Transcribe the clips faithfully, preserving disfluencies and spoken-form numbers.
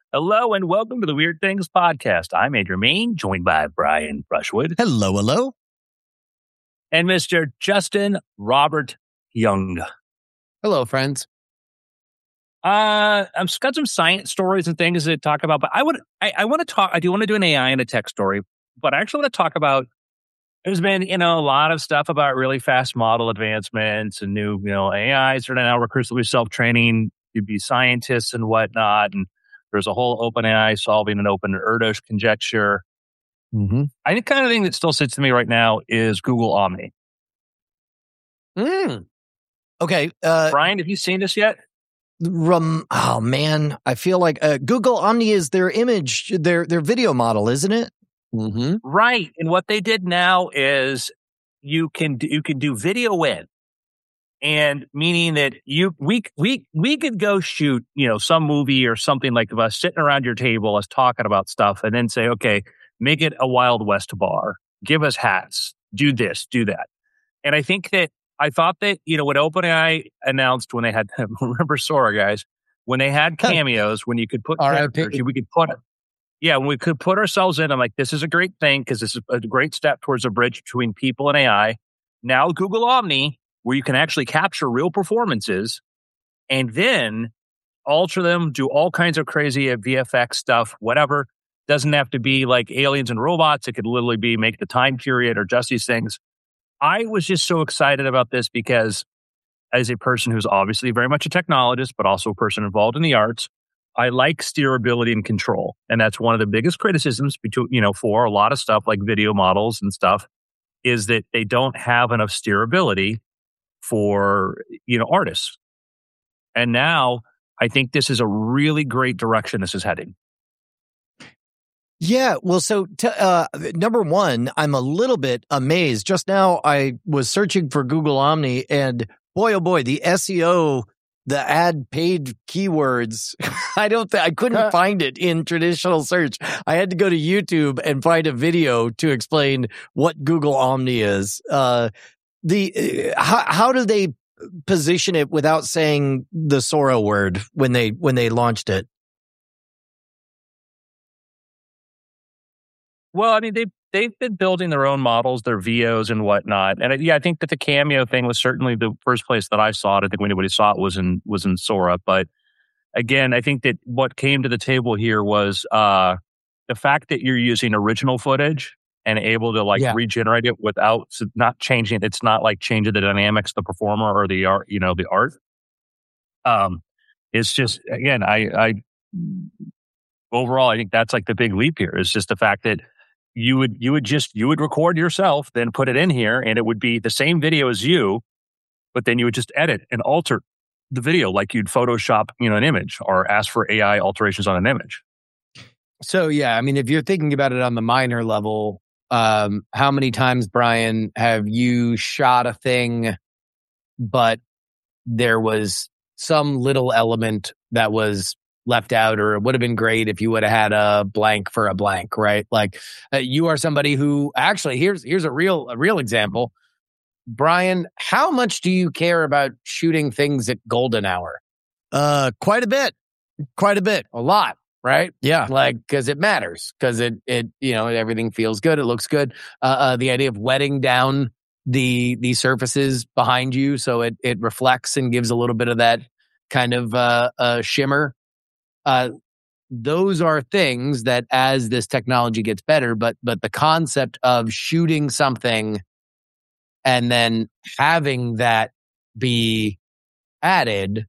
Hello and welcome to the Weird Things Podcast. I'm Andrew Main, joined by Brian Brushwood. Hello, hello. And Mister Justin Robert Young. Hello, friends. Uh, I've got some science stories and things to talk about, but I would, I, I want to talk, I do want to do an A I and a tech story, but I actually want to talk about, there's been, you know, a lot of stuff about really fast model advancements and new, you know, A Is are now recursively self-training to be scientists and whatnot. And there's a whole OpenAI solving an open Erdos conjecture. Mm-hmm. I think kind of thing that still sits to me right now is Google Omni. Mm. Okay. Uh, Brian, have you seen this yet? Rum, oh, man. I feel like uh, Google Omni is their image, their their video model, isn't it? Mm-hmm. Right. And what they did now is you can do, you can do video in. And meaning that you we we we could go shoot, you know, some movie or something like of us sitting around your table, us talking about stuff, and then say, okay, make it a Wild West bar, give us hats, do this, do that. And I think that I thought that, you know, what OpenAI announced when they had remember Sora, guys, when they had cameos, when you could put characters, we could put it. Yeah, when we could put ourselves in, I'm like, this is a great thing because this is a great step towards a bridge between people and A I. Now Google Omni, where you can actually capture real performances and then alter them, do all kinds of crazy V F X stuff, whatever. Doesn't have to be like aliens and robots. It could literally be make the time period or just these things. I was just so excited about this because as a person who's obviously very much a technologist, but also a person involved in the arts, I like steerability and control. And that's one of the biggest criticisms between, you know, for a lot of stuff like video models and stuff is that they don't have enough steerability for, you know, artists. And now I think this is a really great direction this is heading. Yeah, well, so t- uh, number one, I'm a little bit amazed. Just now I was searching for Google Omni and boy, oh boy, the S E O, the ad paid keywords, I don't think I couldn't find it in traditional search. I had to go to YouTube and find a video to explain what Google Omni is. Uh, The uh, how how do they position it without saying the Sora word when they when they launched it? Well, I mean they've they've been building their own models, their V Os and whatnot, and yeah, I think that the cameo thing was certainly the first place that I saw it. I think when anybody saw it was in was in Sora, but again, I think that what came to the table here was uh, the fact that you're using original footage and able to like yeah. regenerate it without not changing. It's not like changing the dynamics, the performer or the art, you know, the art. Um, it's just, again, I, I, overall, I think that's like the big leap here is just the fact that you would, you would just, you would record yourself, then put it in here and it would be the same video as you, but then you would just edit and alter the video like you'd Photoshop, you know, an image or ask for A I alterations on an image. So, yeah, I mean, if you're thinking about it on the minor level, Um, how many times, Brian, have you shot a thing, but there was some little element that was left out, or it would have been great if you would have had a blank for a blank, right? Like uh, you are somebody who actually here's here's a real a real example, Brian. How much do you care about shooting things at golden hour? Uh, quite a bit, quite a bit, a lot. Right? Yeah. Like, because it matters, because it, it, you know, everything feels good. It looks good. Uh, uh, the idea of wetting down the, the surfaces behind you so it, it reflects and gives a little bit of that kind of, uh, uh, shimmer. Uh, those are things that as this technology gets better, but, but the concept of shooting something and then having that be added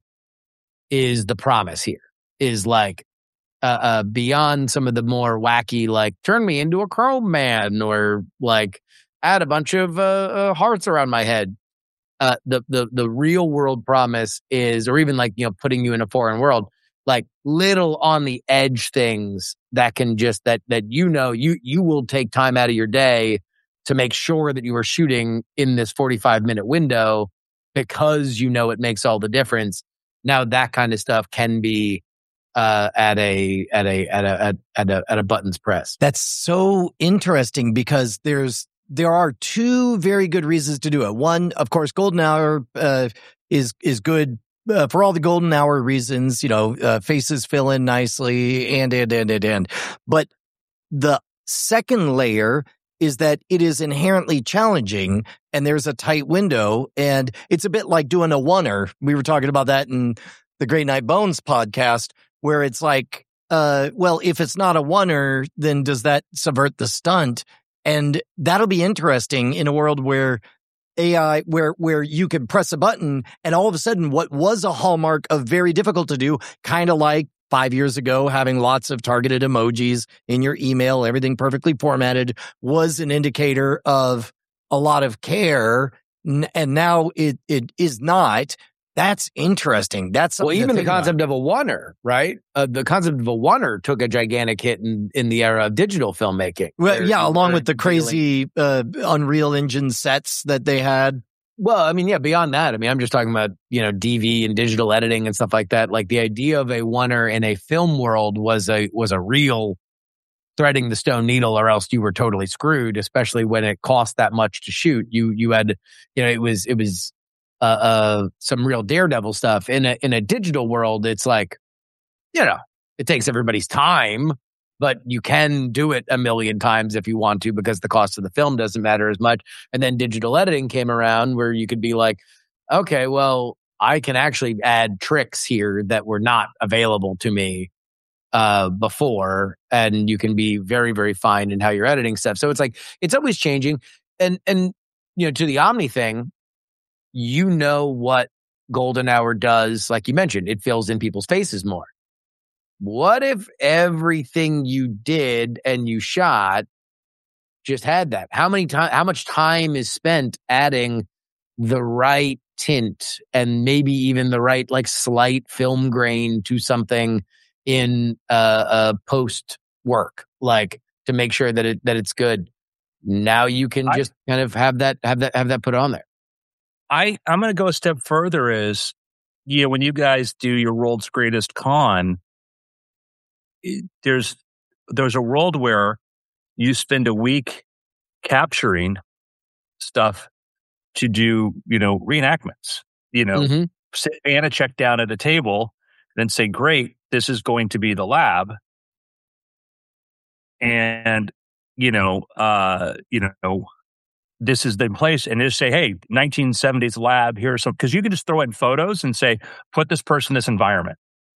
is the promise here, is like, Uh, uh, beyond some of the more wacky, like turn me into a Chrome man or like add a bunch of uh, uh, hearts around my head. Uh, the the the real world promise is, or even like you know, putting you in a foreign world, like little on the edge things that can just that that you know you you will take time out of your day to make sure that you are shooting in this forty-five minute window because you know it makes all the difference. Now that kind of stuff can be uh, at a at a at a at, at a at a button's press. That's so interesting because there's there are two very good reasons to do it. One, of course, golden hour uh, is is good uh, for all the golden hour reasons, you know, uh, faces fill in nicely and, and, and, and, and. But the second layer is that it is inherently challenging and there's a tight window, and it's a bit like doing a oneer. We were talking about that in the Great Night Bones podcast, where it's like, uh, well, if it's not a oneer, then does that subvert the stunt? And that'll be interesting in a world where A I, where, where you can press a button and all of a sudden what was a hallmark of very difficult to do, kind of like five years ago, having lots of targeted emojis in your email, everything perfectly formatted, was an indicator of a lot of care. And now it, it is not. That's interesting. That's well, even the concept about. of a oneer, right? Uh, the concept of a oneer took a gigantic hit in, in the era of digital filmmaking. Well, yeah, along with the crazy uh, Unreal Engine sets that they had. Well, I mean, yeah, beyond that, I mean, I'm just talking about, you know, D V and digital editing and stuff like that. Like the idea of a oneer in a film world was a was a real threading the stone needle, or else you were totally screwed. Especially when it cost that much to shoot. You you had, you know, it was it was uh, uh some real daredevil stuff. In a in a digital world, it's like, you know, it takes everybody's time. But you can do it a million times if you want to, because the cost of the film doesn't matter as much. And then digital editing came around where you could be like, okay, well, I can actually add tricks here that were not available to me uh, before. And you can be very, very fine in how you're editing stuff. So it's like, it's always changing. And, and you know, to the Omni thing, you know what Golden Hour does. Like you mentioned, it fills in people's faces more. What if everything you did and you shot just had that? How many time? How much time is spent adding the right tint and maybe even the right, like, slight film grain to something in uh, uh post work, like to make sure that it that it's good? Now you can just I, kind of have that have that have that put on there. I I'm going to go a step further. Is, you know, when you guys do your world's greatest con, there's there's a world where you spend a week capturing stuff to do, you know, reenactments, you know, mm-hmm. sit Anna check down at a table and then say, great, this is going to be the lab. And, you know, uh, you know, this is the place, and just say, hey, nineteen seventies lab, here's some, because you can just throw in photos and say, put this person in this environment.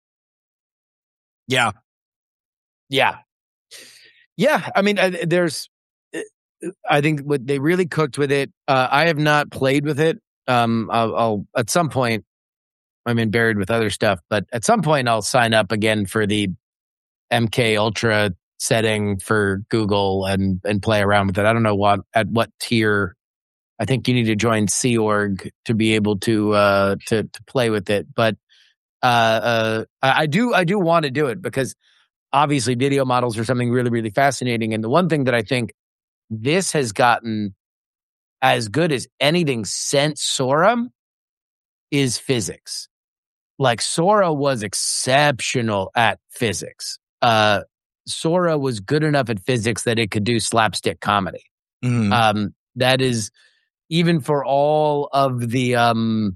Yeah. Yeah. Yeah. I mean, uh, there's, I think what they really cooked with it. Uh, I have not played with it. Um, I'll, I'll, at some point, I'm in buried with other stuff, but at some point I'll sign up again for the M K Ultra setting for Google and, and play around with it. I don't know what, at what tier. I think you need to join Sea Org to be able to, uh, to, to play with it. But, uh, uh, I, I do, I do want to do it because obviously video models are something really, really fascinating. And the one thing that I think this has gotten as good as anything since Sora is physics. Like Sora was exceptional at physics. Uh, Sora was good enough at physics that it could do slapstick comedy. Mm. Um, that is, even for all of the, um,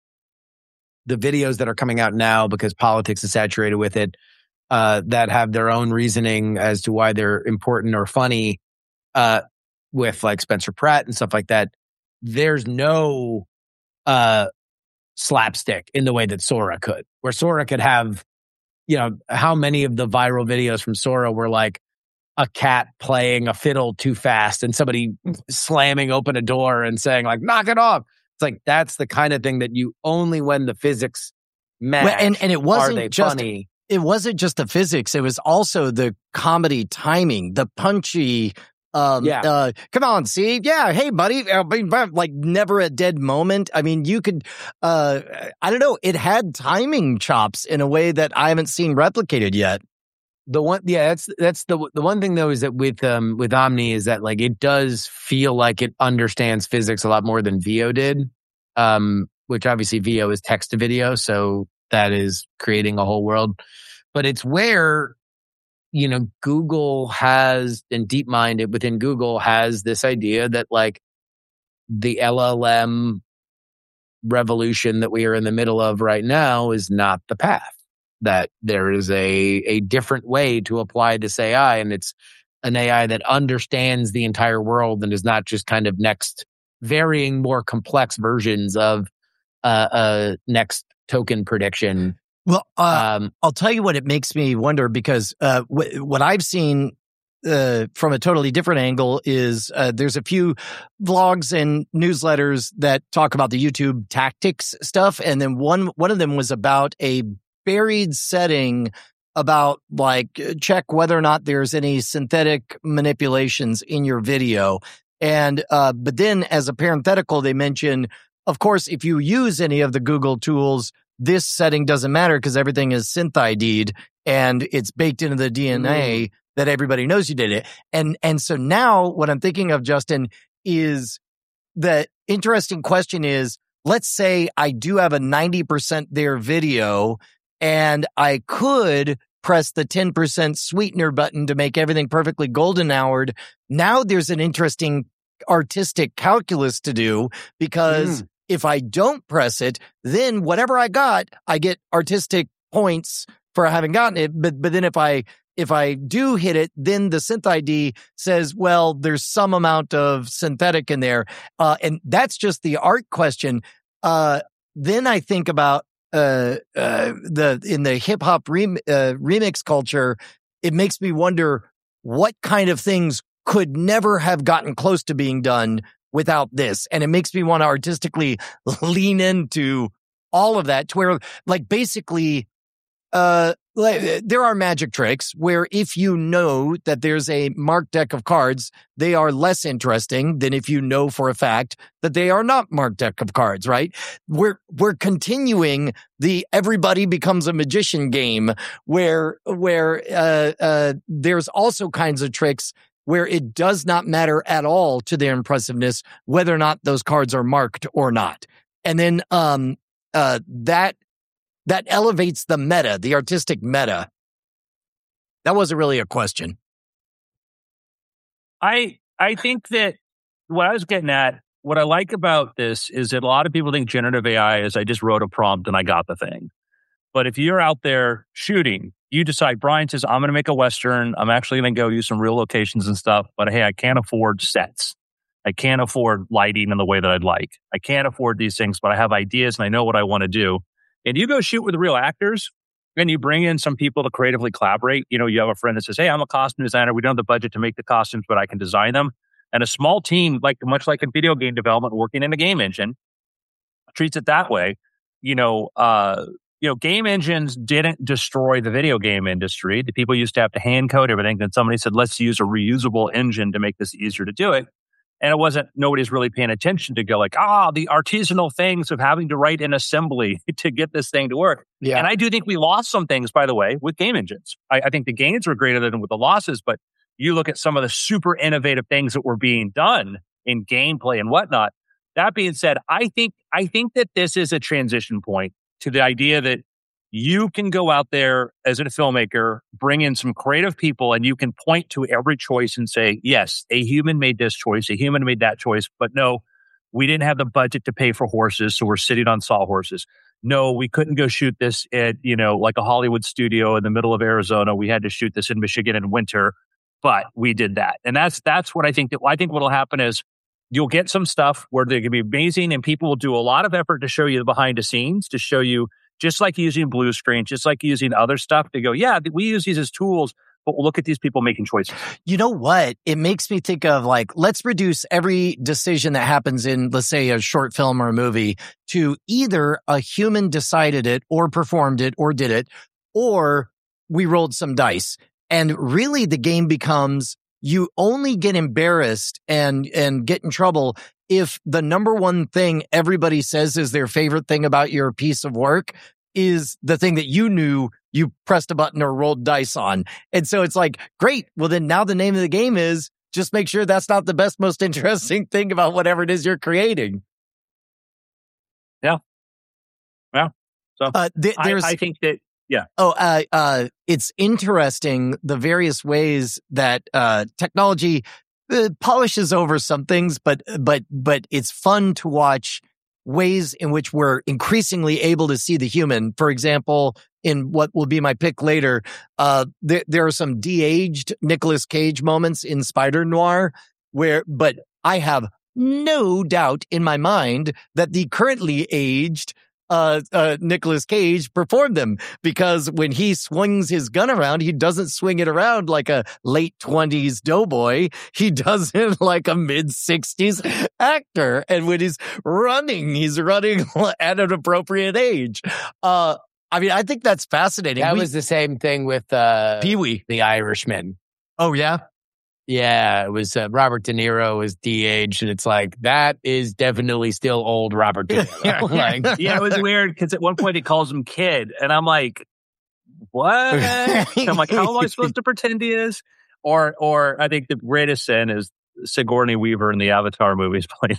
the videos that are coming out now, because politics is saturated with it, Uh, that have their own reasoning as to why they're important or funny, uh, with like Spencer Pratt and stuff like that. There's no uh, slapstick in the way that Sora could, where Sora could have, you know, how many of the viral videos from Sora were like a cat playing a fiddle too fast and somebody slamming open a door and saying like, knock it off. It's like, that's the kind of thing that you only when the physics match well, and, and it wasn't are they just- funny. It wasn't just the physics. It was also the comedy timing, the punchy, um, yeah. uh, come on, see? Yeah. Hey, buddy. Like never a dead moment. I mean, you could, uh, I don't know. It had timing chops in a way that I haven't seen replicated yet. The one, yeah, that's, that's the, the one thing though, is that with, um, with Omni is that like, it does feel like it understands physics a lot more than V O did. Um, which obviously V O is text to video. So that is creating a whole world. But it's where, you know, Google has, and DeepMind within Google has this idea that like the L L M revolution that we are in the middle of right now is not the path. That there is a a different way to apply this A I, and it's an A I that understands the entire world and is not just kind of next varying more complex versions of uh, uh next token prediction. Well, uh, um, I'll tell you what it makes me wonder, because uh, w- what I've seen uh, from a totally different angle is uh, there's a few vlogs and newsletters that talk about the YouTube tactics stuff, and then one one of them was about a buried setting about like check whether or not there's any synthetic manipulations in your video. And uh, but then as a parenthetical, they mention, of course, if you use any of the Google tools, this setting doesn't matter because everything is synth I D'd and it's baked into the D N A mm. that everybody knows you did it. And and so now what I'm thinking of, Justin, is the interesting question is, let's say I do have a ninety percent there video and I could press the ten percent sweetener button to make everything perfectly golden houred. Now there's an interesting artistic calculus to do, because mm. if I don't press it, then whatever I got, I get artistic points for having gotten it. But but then if I if I do hit it, then the synth I D says, well, there's some amount of synthetic in there. Uh, and that's just the art question. Uh, then I think about uh, uh, the in the hip hop rem- uh, remix culture, it makes me wonder what kind of things could never have gotten close to being done without this. And it makes me want to artistically lean into all of that to where, like, basically, uh, like, there are magic tricks where if you know that there's a marked deck of cards, they are less interesting than if you know for a fact that they are not marked deck of cards, right? We're, we're continuing the everybody becomes a magician game where, where, uh, uh, there's also kinds of tricks where it does not matter at all to their impressiveness whether or not those cards are marked or not. And then um uh that that elevates the meta, the artistic meta. That wasn't really a question. I I think that what I was getting at, what I like about this is that a lot of people think generative A I is I just wrote a prompt and I got the thing. But if you're out there shooting, you decide, Brian says, I'm going to make a Western. I'm actually going to go use some real locations and stuff. But hey, I can't afford sets. I can't afford lighting in the way that I'd like. I can't afford these things, but I have ideas and I know what I want to do. And you go shoot with real actors and you bring in some people to creatively collaborate. You know, you have a friend that says, hey, I'm a costume designer. We don't have the budget to make the costumes, but I can design them. And a small team, like much like in video game development, working in a game engine, treats it that way. You know, uh, You know, game engines didn't destroy the video game industry. The people used to have to hand code everything. Then somebody said, let's use a reusable engine to make this easier to do it. And it wasn't, nobody's really paying attention to go like, ah, the artisanal things of having to write in assembly to get this thing to work. Yeah. And I do think we lost some things, by the way, with game engines. I, I think the gains were greater than with the losses, but you look at some of the super innovative things that were being done in gameplay and whatnot. That being said, I think I think that this is a transition point to the idea that you can go out there as a filmmaker, bring in some creative people, and you can point to every choice and say, yes, a human made this choice, a human made that choice, but no, we didn't have the budget to pay for horses, so we're sitting on sawhorses. No, we couldn't go shoot this at, you know, like a Hollywood studio in the middle of Arizona. We had to shoot this in Michigan in winter, but we did that. And that's that's what I think that I think what'll happen is you'll get some stuff where they're going to be amazing and people will do a lot of effort to show you the behind the scenes, to show you, just like using blue screen, just like using other stuff, to go, yeah, we use these as tools, but look at these people making choices. You know what? It makes me think of, like, let's reduce every decision that happens in, let's say, a short film or a movie to either a human decided it or performed it or did it, or we rolled some dice. And really the game becomes, you only get embarrassed and, and get in trouble if the number one thing everybody says is their favorite thing about your piece of work is the thing that you knew you pressed a button or rolled dice on. And so it's like, great. Well, then now the name of the game is just make sure that's not the best, most interesting thing about whatever it is you're creating. Yeah. Yeah. So uh, th- there's, I, I think that, yeah. Oh, uh, uh, it's interesting the various ways that uh, technology Uh, polishes over some things, but but but it's fun to watch ways in which we're increasingly able to see the human. For example, in what will be my pick later, uh, there, there are some de-aged Nicolas Cage moments in Spider Noir where, but I have no doubt in my mind that the currently aged Uh, uh, Nicolas Cage performed them, because when he swings his gun around, he doesn't swing it around like a late twenties doughboy. He does it like a mid sixties actor. And when he's running, he's running at an appropriate age. Uh, I mean, I think that's fascinating. That we, was the same thing with uh, Pee-wee, The Irishman. Oh, yeah? Yeah, it was uh, Robert De Niro was de-aged, and it's like, that is definitely still old Robert De Niro. like, yeah, it was weird because at one point he calls him kid, and I'm like, what? I'm like, how am I supposed to pretend he is? Or, or I think the greatest sin is Sigourney Weaver in the Avatar movies playing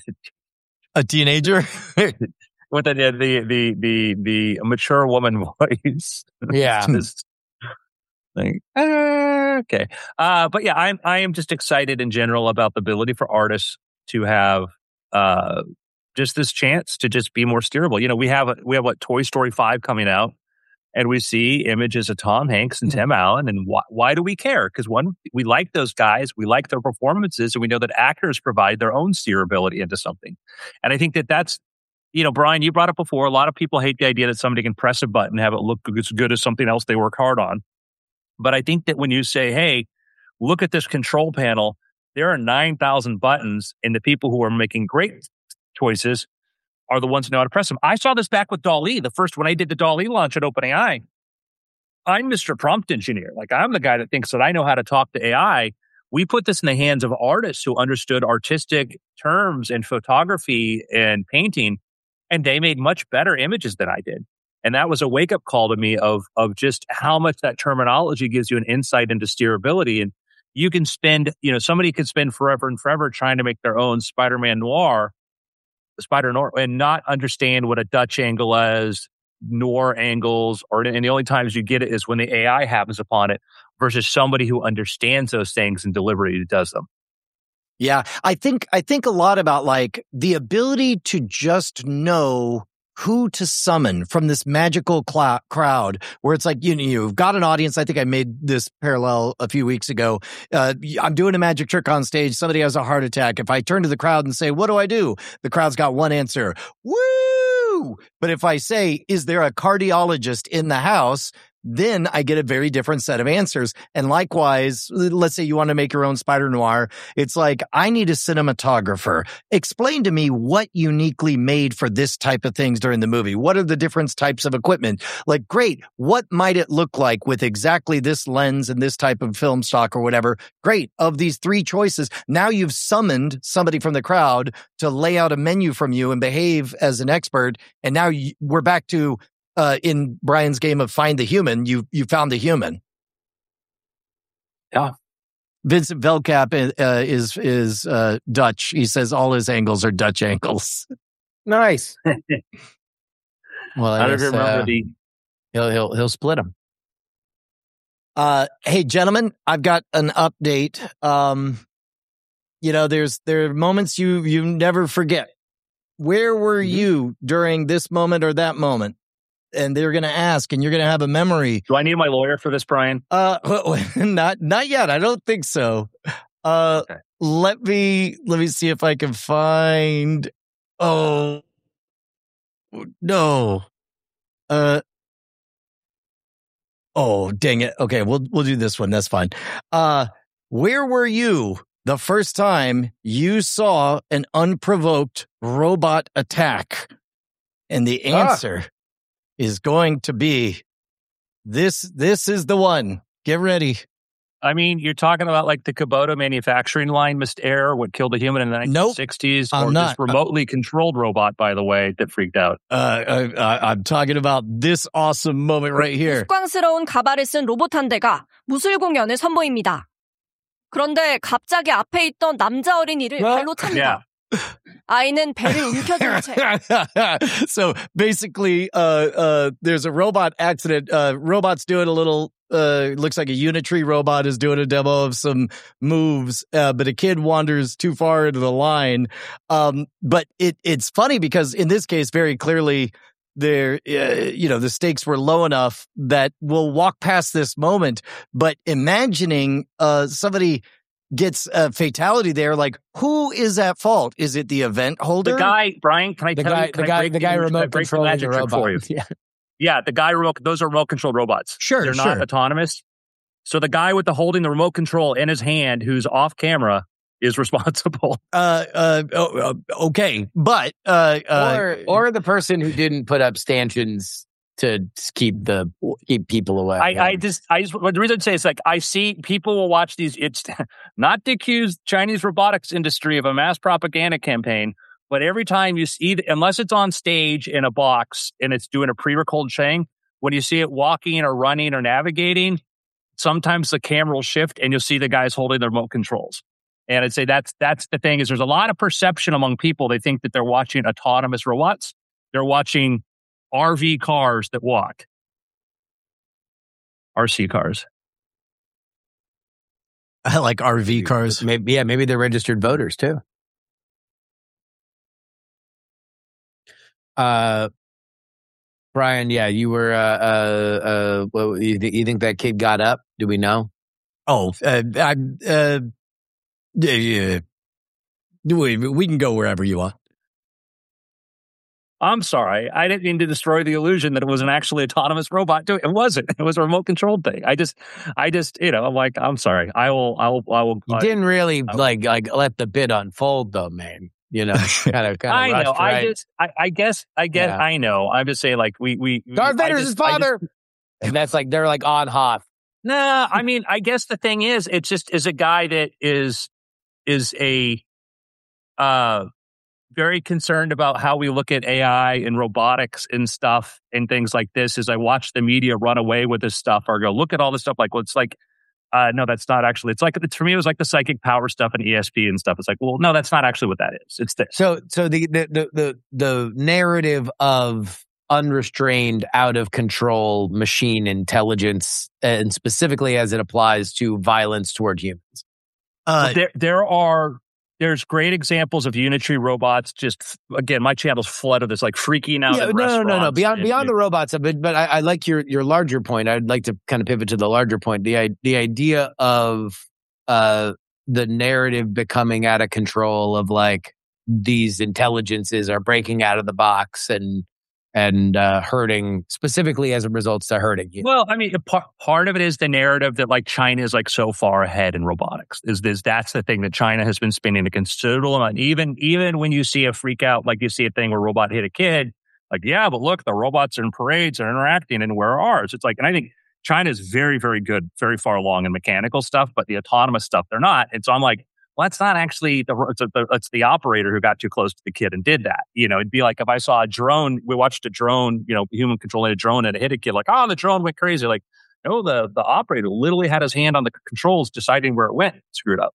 a teenager with the the the the the mature woman voice. Yeah. Just, like, uh, okay. Uh, but yeah, I'm, I am just excited in general about the ability for artists to have, uh, just this chance to just be more steerable. You know, we have, we have what, Toy Story five coming out, and we see images of Tom Hanks and Tim Allen. And why, why do we care? Because one, we like those guys, we like their performances, and we know that actors provide their own steerability into something. And I think that that's, you know, Brian, you brought up before, a lot of people hate the idea that somebody can press a button and have it look as good as something else they work hard on. But I think that when you say, hey, look at this control panel, there are nine thousand buttons, and the people who are making great choices are the ones who know how to press them. I saw this back with DALL-E, the first when I did the DALL-E launch at OpenAI. I'm Mister Prompt Engineer. Like, I'm the guy that thinks that I know how to talk to A I. We put this in the hands of artists who understood artistic terms and photography and painting, and they made much better images than I did. And that was a wake-up call to me of, of just how much that terminology gives you an insight into steerability. And you can spend, you know, somebody could spend forever and forever trying to make their own Spider-Man Noir, Spider Noir, and not understand what a Dutch angle is, Noir angles, or and the only times you get it is when the A I happens upon it, versus somebody who understands those things and deliberately does them. Yeah, I think I think a lot about like the ability to just know who to summon from this magical cl- crowd where it's like, you know, you've got an audience. I think I made this parallel a few weeks ago. Uh, I'm doing a magic trick on stage. Somebody has a heart attack. If I turn to the crowd and say, what do I do? The crowd's got one answer. Woo! But if I say, is there a cardiologist in the house? Then I get a very different set of answers. And likewise, let's say you want to make your own Spider Noir. It's like, I need a cinematographer. Explain to me what uniquely made for this type of things during the movie. What are the different types of equipment? Like, great. What might it look like with exactly this lens and this type of film stock or whatever? Great. Of these three choices, now you've summoned somebody from the crowd to lay out a menu from you and behave as an expert. And now you, we're back to Uh, in Brian's game of Find the Human, you you found the human. Yeah. Vincent Velcap uh, is is uh, Dutch. He says all his angles are Dutch angles. Nice. Well, I, I don't guess, remember uh, the. he'll he'll he'll split them. Uh, hey, gentlemen, I've got an update. Um, you know, there's there are moments you you never forget. Where were Mm-hmm. you during this moment or that moment? And they're going to ask, and you're going to have a memory. Do I need my lawyer for this, Brian? Uh, not not yet. I don't think so. Uh, Okay. let me let me see if I can find. Oh no. Uh. Oh, dang it. Okay, we'll we'll do this one. That's fine. Uh, where were you the first time you saw an unprovoked robot attack? And the answer is going to be this. This is the one. Get ready. I mean, you're talking about like the Kubota manufacturing line missed error, what killed a human in the nineteen sixties, I'm or not. this remotely controlled robot, by the way, that freaked out. Uh, I, I, I'm talking about this awesome moment right here. 우스꽝스러운 가발을 쓴 로봇 한 대가 무술 공연을 선보입니다. 그런데 갑자기 앞에 있던 남자 어린이를 어? 발로 찹니다. Yeah. 아이는 배를 움켜쥔 채 So basically, uh, uh, there's a robot accident. Uh, robot's doing a little Uh, looks like a Unitree robot is doing a demo of some moves, uh, but a kid wanders too far into the line. Um, but it it's funny because in this case, very clearly, there, uh, you know, the stakes were low enough that we'll walk past this moment. But imagining uh, somebody gets a fatality there, like who is at fault? Is it the event holder? The guy, Brian, can I The tell guy, you? the guy, the guy remote controlling the robot. For you? Yeah. Yeah, the guy remote. Those are remote controlled robots. Sure, they're sure. not autonomous. So the guy with the holding the remote control in his hand, who's off camera, is responsible. Uh, uh, oh, okay, but uh, uh, or or the person who didn't put up stanchions to keep the keep people away. I, yeah. I just, I just, the reason I say it's like I see people will watch these. It's not to accuse Chinese robotics industry of a mass propaganda campaign, but every time you see, unless it's on stage in a box and it's doing a pre-recorded thing, when you see it walking or running or navigating, sometimes the camera will shift and you'll see the guys holding the remote controls. And I'd say that's that's the thing is there's a lot of perception among people. They think that they're watching autonomous robots. They're watching R V cars that walk. R C cars. I like R V cars. Maybe, yeah, maybe they're registered voters too. Uh, Brian, yeah, you were. Uh, uh, uh well, you, th- you think that kid got up? Do we know? Oh, uh, I, uh, yeah, yeah. We we can go wherever you want. I'm sorry. I didn't mean to destroy the illusion that it was an actually autonomous robot doing it. It wasn't. It was a remote controlled thing. I just, I just, you know, I'm like, I'm sorry. I will, I will, I will. You I, didn't really I, like like let the bit unfold though, man. You know, kind of, kind of. I know. Right. I just, I, I guess, I guess, Yeah. I know. I'm just saying, like, we, we. Darth I Vader's just, his father, just, and that's like they're like on Hoth. Nah, I mean, I guess the thing is, it's just is a guy that is is a uh very concerned about how we look at A I and robotics and stuff and things like this. As I watch the media run away with this stuff, or go look at all this stuff, like, well, it's like. Uh, no, that's not actually. It's like it's, for me, it was like the psychic power stuff and E S P and stuff. It's like, well, no, that's not actually what that is. It's this. So, so the the the the, the narrative of unrestrained, out of control machine intelligence, and specifically as it applies to violence toward humans. Uh, there, there are. There's great examples of Unitree robots. Just again, my channel's flooded. There's like freaking out. Yeah, in no, no, no, no. Beyond and, beyond the robots, but but I, I like your your larger point. I'd like to kind of pivot to the larger point. The the idea of uh the narrative becoming out of control of like these intelligences are breaking out of the box and and uh, hurting specifically as a result to hurting you. Well, I mean, part part of it is the narrative that like China is like so far ahead in robotics. Is this that's the thing that China has been spending a considerable amount. Even even when you see a freak out, like you see a thing where a robot hit a kid, like yeah, but look, the robots in parades are interacting, and where are ours? It's like, and I think China is very very good, very far along in mechanical stuff, but the autonomous stuff they're not. And so I'm like, well, that's not actually the it's, a, it's the operator who got too close to the kid and did that. You know, it'd be like if I saw a drone, we watched a drone, you know, human controlling a drone and it hit a kid, like, oh, the drone went crazy. Like, no, the the operator literally had his hand on the controls, deciding where it went, screwed up.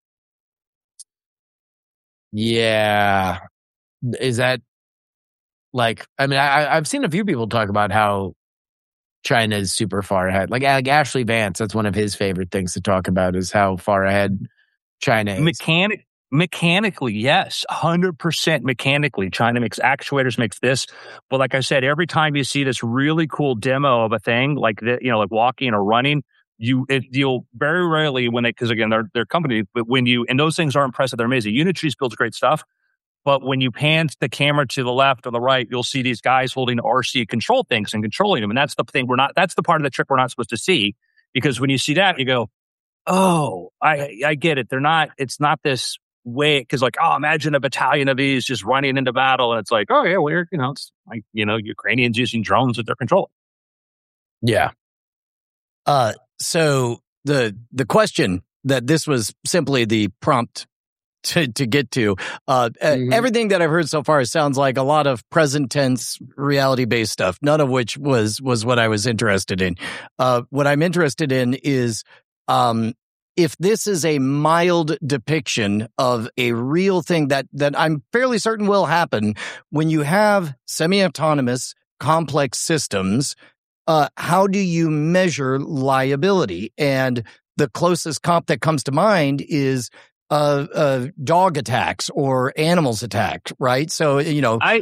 Yeah, is that like? I mean, I, I've seen a few people talk about how China is super far ahead. Like, like Ashley Vance, that's one of his favorite things to talk about is how far ahead China is. Mechanic, mechanically, yes, one hundred percent mechanically. China makes actuators, makes this. But like I said, every time you see this really cool demo of a thing, like the, you know, like walking or running, you it, you'll very rarely when they, because again, they're, they're company, but when you, and those things are impressive, they're amazing. Unitree builds great stuff. But when you pan the camera to the left or the right, you'll see these guys holding R C control things and controlling them. And that's the thing we're not, that's the part of the trick we're not supposed to see. Because when you see that, you go, oh, I I get it. They're not, it's not this way, because like, oh, imagine a battalion of these just running into battle. And it's like, oh yeah, we're, you know, it's like, you know, Ukrainians using drones that they're controlling. Yeah. Uh, so the the question that this was simply the prompt to, to get to, uh, mm-hmm. everything that I've heard so far sounds like a lot of present tense reality based stuff, none of which was was what I was interested in. Uh, what I'm interested in is Um, if this is a mild depiction of a real thing that, that I'm fairly certain will happen when you have semi-autonomous complex systems uh, how do you measure liability? And the closest comp that comes to mind is uh, uh, dog attacks or animals attacked, right? So, you know, I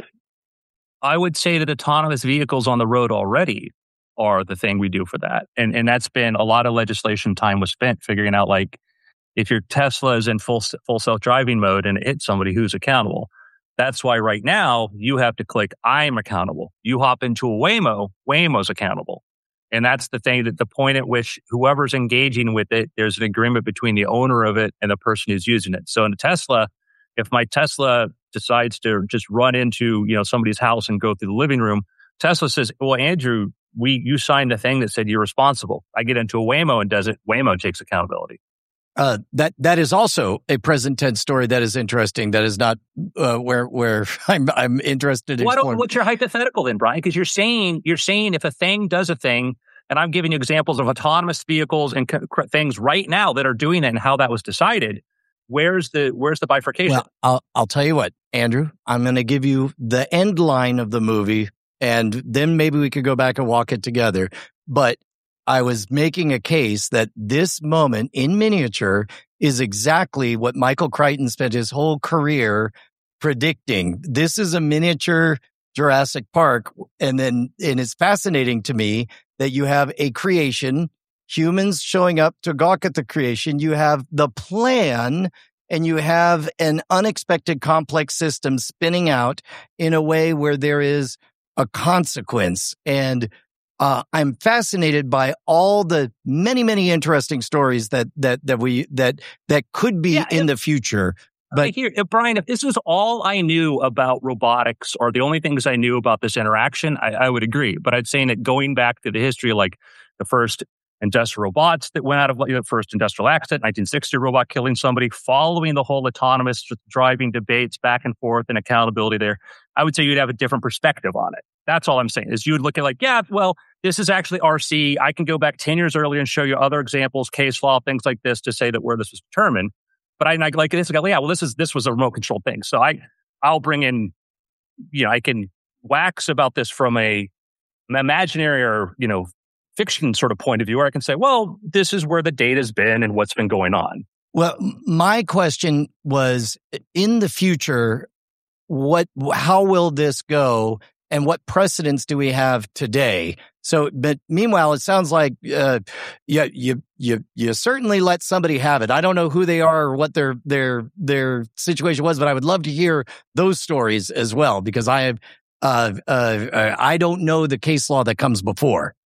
I would say that autonomous vehicles on the road already are the thing we do for that. And and that's been a lot of legislation time was spent figuring out, like, if your Tesla is in full full self-driving mode and it hits somebody, who's accountable. That's why right now you have to click I'm accountable. You hop into a Waymo, Waymo's accountable. And that's the thing, that the point at which whoever's engaging with it, there's an agreement between the owner of it and the person who's using it. So in a Tesla, if my Tesla decides to just run into, you know, somebody's house and go through the living room, Tesla says, well, Andrew, we you signed a thing that said you're responsible. I get into a Waymo and does it. Waymo takes accountability. Uh, that that is also a present tense story that is interesting. That is not uh, where where I'm I'm interested in. What, what's your hypothetical then, Brian? Because you're saying you're saying if a thing does a thing, and I'm giving you examples of autonomous vehicles and c- things right now that are doing it and how that was decided. Where's the where's the bifurcation? Well, I'll I'll tell you what, Andrew. I'm going to give you the end line of the movie, and then maybe we could go back and walk it together. But I was making a case that this moment in miniature is exactly what Michael Crichton spent his whole career predicting. This is a miniature Jurassic Park. And then, and it's fascinating to me that you have a creation, humans showing up to gawk at the creation. You have the plan, and you have an unexpected complex system spinning out in a way where there is a consequence. And Uh, I'm fascinated by all the many, many interesting stories that that that we that that could be yeah, in if, the future. But here, if, Brian, if this was all I knew about robotics, or the only things I knew about this interaction, I, I would agree. But I'd say that going back to the history, like the first industrial robots that went out of, you know, first industrial accident, nineteen sixty robot killing somebody, following the whole autonomous driving debates back and forth and accountability there, I would say you'd have a different perspective on it. That's all I'm saying, is you would look at like, yeah, well, this is actually R C. I can go back ten years earlier and show you other examples, case law, things like this to say that where this was determined. But I, I like this. I go, yeah, well, this is this was a remote control thing. So I, I'll bring in, you know, I can wax about this from a an imaginary or, you know, fiction sort of point of view, where I can say, well, this is where the data's been and what's been going on. Well, my question was, in the future, what, how will this go? And what precedents do we have today? So, but meanwhile, it sounds like uh, you you you you certainly let somebody have it. I don't know who they are or what their their their situation was, but I would love to hear those stories as well, because I have uh, uh, I don't know the case law that comes before.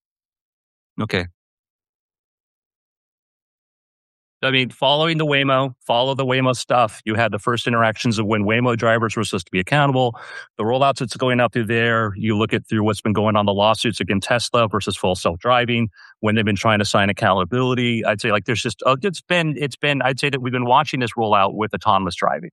Okay. I mean, following the Waymo, follow the Waymo stuff. You had the first interactions of when Waymo drivers were supposed to be accountable. The rollouts that's going out through there. You look at through what's been going on, the lawsuits against Tesla versus full self-driving, when they've been trying to sign accountability. I'd say like there's just, uh, it's been, it's been, I'd say that we've been watching this roll out with autonomous driving.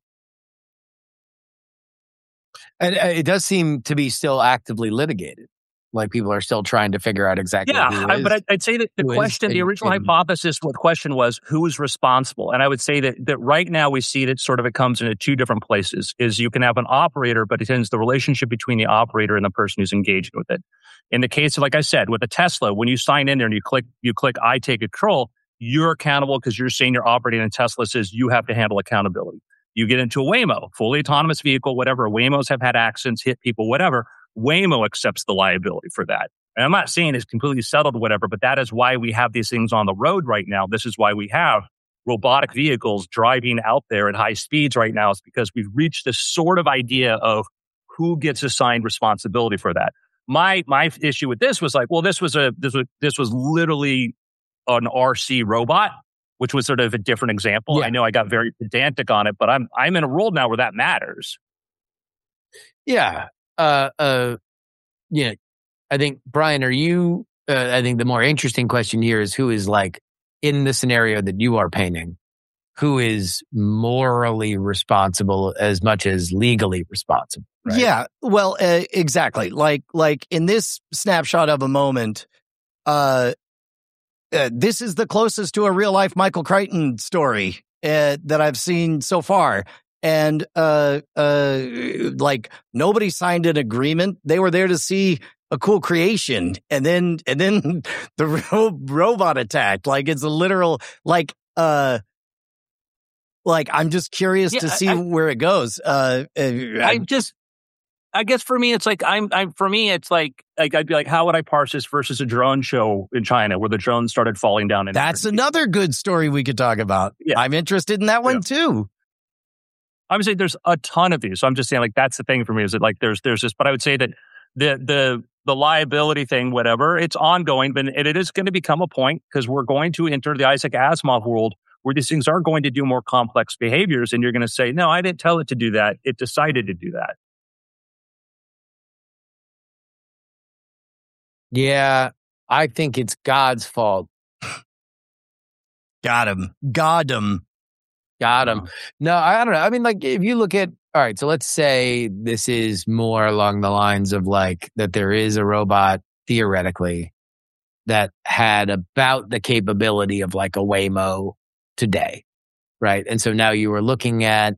And uh, it does seem to be still actively litigated. Like people are still trying to figure out exactly yeah, who I, is, but I, I'd say that the question, is, the original and, hypothesis, what the question was, who is responsible? And I would say that that right now we see that sort of it comes into two different places. Is you can have an operator, but it tends the relationship between the operator and the person who's engaged with it. In the case of, like I said, with a Tesla, when you sign in there and you click, you click, I take control, you're accountable because you're saying you're operating, and Tesla says you have to handle accountability. You get into a Waymo, fully autonomous vehicle, whatever. Waymos have had accidents, hit people, whatever. Waymo accepts the liability for that. And I'm not saying it's completely settled or whatever, but that is why we have these things on the road right now. This is why we have robotic vehicles driving out there at high speeds right now. It's because we've reached this sort of idea of who gets assigned responsibility for that. My my issue with this was like, well, this was a this was this was literally an R C robot, which was sort of a different example. Yeah. I know I got very pedantic on it, but I'm I'm in a world now where that matters. Yeah. Uh. Uh. Yeah. I think, Brian, are you, uh, I think the more interesting question here is who is like in the scenario that you are painting, who is morally responsible as much as legally responsible? Right? Yeah, well, uh, exactly. Like, like in this snapshot of a moment, uh, uh, this is the closest to a real life Michael Crichton story uh, that I've seen so far. And, uh, uh, like nobody signed an agreement. They were there to see a cool creation, and then and then the ro- robot attacked. Like it's a literal like uh like I'm just curious Yeah, to I- see I- where it goes. Uh, uh, I just, I guess for me, it's like I'm, I'm for me, it's like, like I'd be like, how would I parse this versus a drone show in China where the drones started falling down? And that's another good story we could talk about. Yeah. I'm interested in that one Yeah. too. I'm saying there's a ton of these, so I'm just saying like that's the thing for me is that like there's there's this, but I would say that the the the liability thing, whatever, it's ongoing, but it, it is going to become a point because we're going to enter the Isaac Asimov world where these things are going to do more complex behaviors, and you're going to say, no, I didn't tell it to do that; it decided to do that. Yeah, I think it's God's fault. Got him. Got him. Got him. No, I don't know. I mean, like, if you look at, all right, so let's say this is more along the lines of like that there is a robot theoretically that had about the capability of like a Waymo today, right? And so now you were looking at,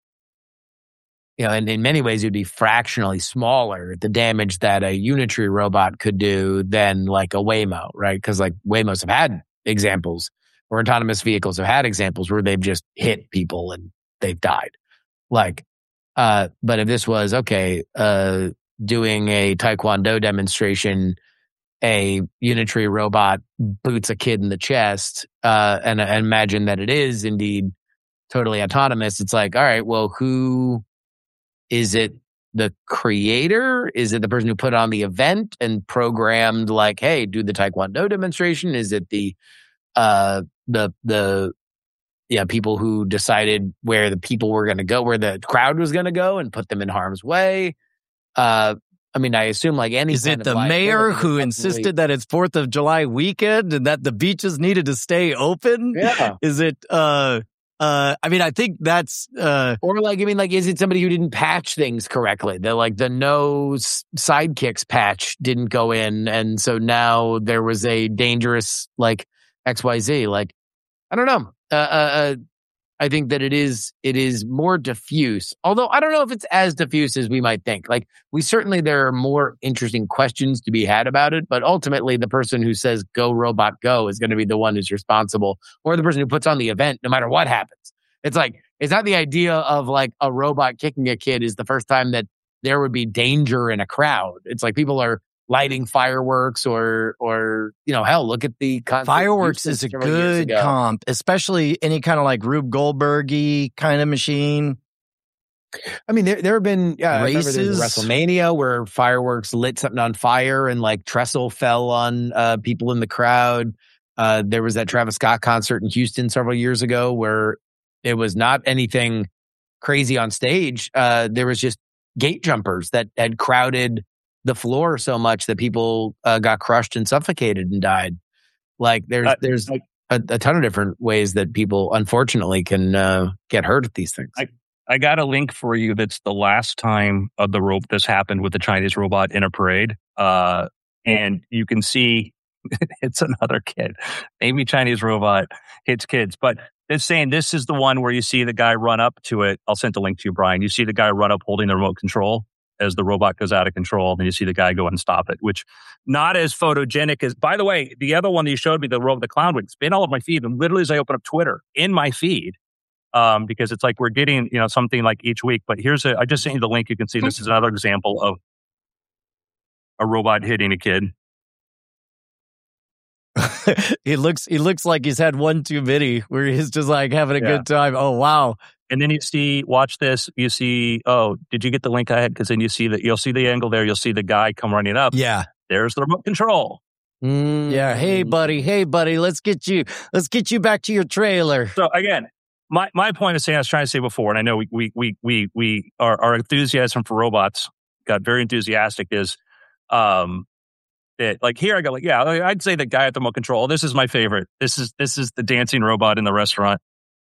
you know, and in many ways it would be fractionally smaller, the damage that a Unitree robot could do than like a Waymo, right? Because like Waymos have had examples, or autonomous vehicles have had examples where they've just hit people and they've died. Like, uh, but if this was, okay, uh, doing a Taekwondo demonstration, a Unitree robot boots a kid in the chest, uh, and, and imagine that it is indeed totally autonomous. It's like, all right, well, who is it? The creator? Is it the person who put on the event and programmed like, hey, do the Taekwondo demonstration? Is it the, uh, the, the, yeah, people who decided where the people were going to go, where the crowd was going to go and put them in harm's way? Uh, I mean, I assume like any Is kind it of the mayor liability who is insisted that it's Fourth of July weekend and that the beaches needed to stay open? Yeah. Is it, uh, uh, I mean, I think that's, uh, Or like, I mean, like, is it somebody who didn't patch things correctly? The like the no s- sidekicks patch didn't go in, and so now there was a dangerous like X Y Z. Like, I don't know. Uh, uh, uh, I think that it is it is more diffuse. Although I don't know if it's as diffuse as we might think. Like, we certainly there are more interesting questions to be had about it, but ultimately the person who says "Go robot go" is going to be the one who's responsible, or the person who puts on the event, no matter what happens. It's like, it's not the idea of like a robot kicking a kid is the first time that there would be danger in a crowd. It's like people are lighting fireworks or, or, you know, hell, look at the concert fireworks Houston is a several years good ago. comp, especially any kind of like Rube Goldberg-y kind of machine. I mean, there there have been yeah, I remember there was Races. WrestleMania where fireworks lit something on fire and like trestle fell on uh, people in the crowd. Uh, there was that Travis Scott concert in Houston several years ago where it was not anything crazy on stage. Uh, there was just gate jumpers that had crowded the floor so much that people uh, got crushed and suffocated and died. Like there's Uh, there's I- a, a ton of different ways that people unfortunately can uh, get hurt at these things. I- I got a link for you. That's the last time of the rope this happened with the Chinese robot in a parade. Uh, and you can see it's another kid. Maybe Chinese robot hits kids, but it's saying this is the one where you see the guy run up to it. I'll send the link to you, Brian. You see the guy run up holding the remote control as the robot goes out of control. Then you see the guy go and stop it, which not as photogenic as, by the way, the other one that you showed me, the robot, the clown wing, it's been all of my feed. And literally as I open up Twitter in my feed, um, because it's like we're getting, you know, something like each week. But here's a, I just sent you the link. You can see this is another example of a robot hitting a kid. he looks he looks like he's had one too many where he's just like having a Yeah. good time. Oh wow. And then you see, watch this. You see, oh, did you get the link I had? Because then you see that you'll see the angle there. You'll see the guy come running up. Yeah. There's the remote control. Mm. Yeah. Hey buddy, hey buddy, let's get you let's get you back to your trailer. So again, my, my point is saying, I was trying to say before, and I know we we we we we our, our enthusiasm for robots got very enthusiastic. Is um that like here I go like yeah I'd say the guy at the remote control. This is my favorite. This is this is the dancing robot in the restaurant.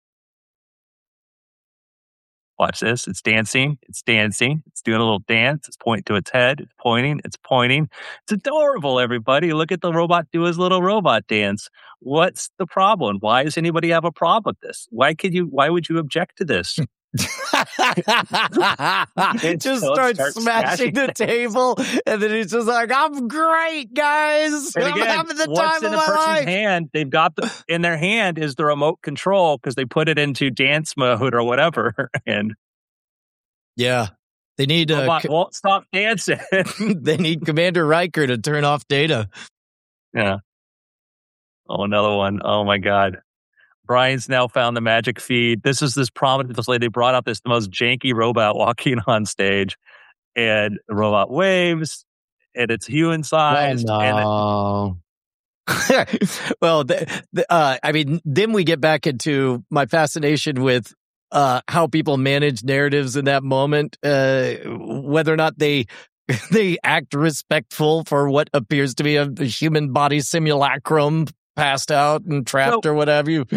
Watch this. It's dancing. It's dancing. It's doing a little dance. It's pointing to its head. It's pointing. It's pointing. It's adorable, everybody. Look at the robot do his little robot dance. What's the problem? Why does anybody have a problem with this? Why could you, why would you object to this? It just starts start smashing the table, and then he's just like, "I'm great, guys. And I'm again, having the what's time in of the my person's life." hand, they've got the in their hand is the remote control because they put it into dance mode or whatever, and Yeah, they need uh, robot co- won't stop dancing. they need Commander Riker to turn off Data. Yeah. Oh, another one. Oh my God. Brian's now found the magic feed. This is this prominent this lady brought up this the most janky robot walking on stage, and the robot waves, and it's human sized. Oh, And no. Well, the, the, uh, I mean, then we get back into my fascination with uh, how people manage narratives in that moment, uh, whether or not they they act respectful for what appears to be a, a human body simulacrum passed out and trapped So- or whatever. You,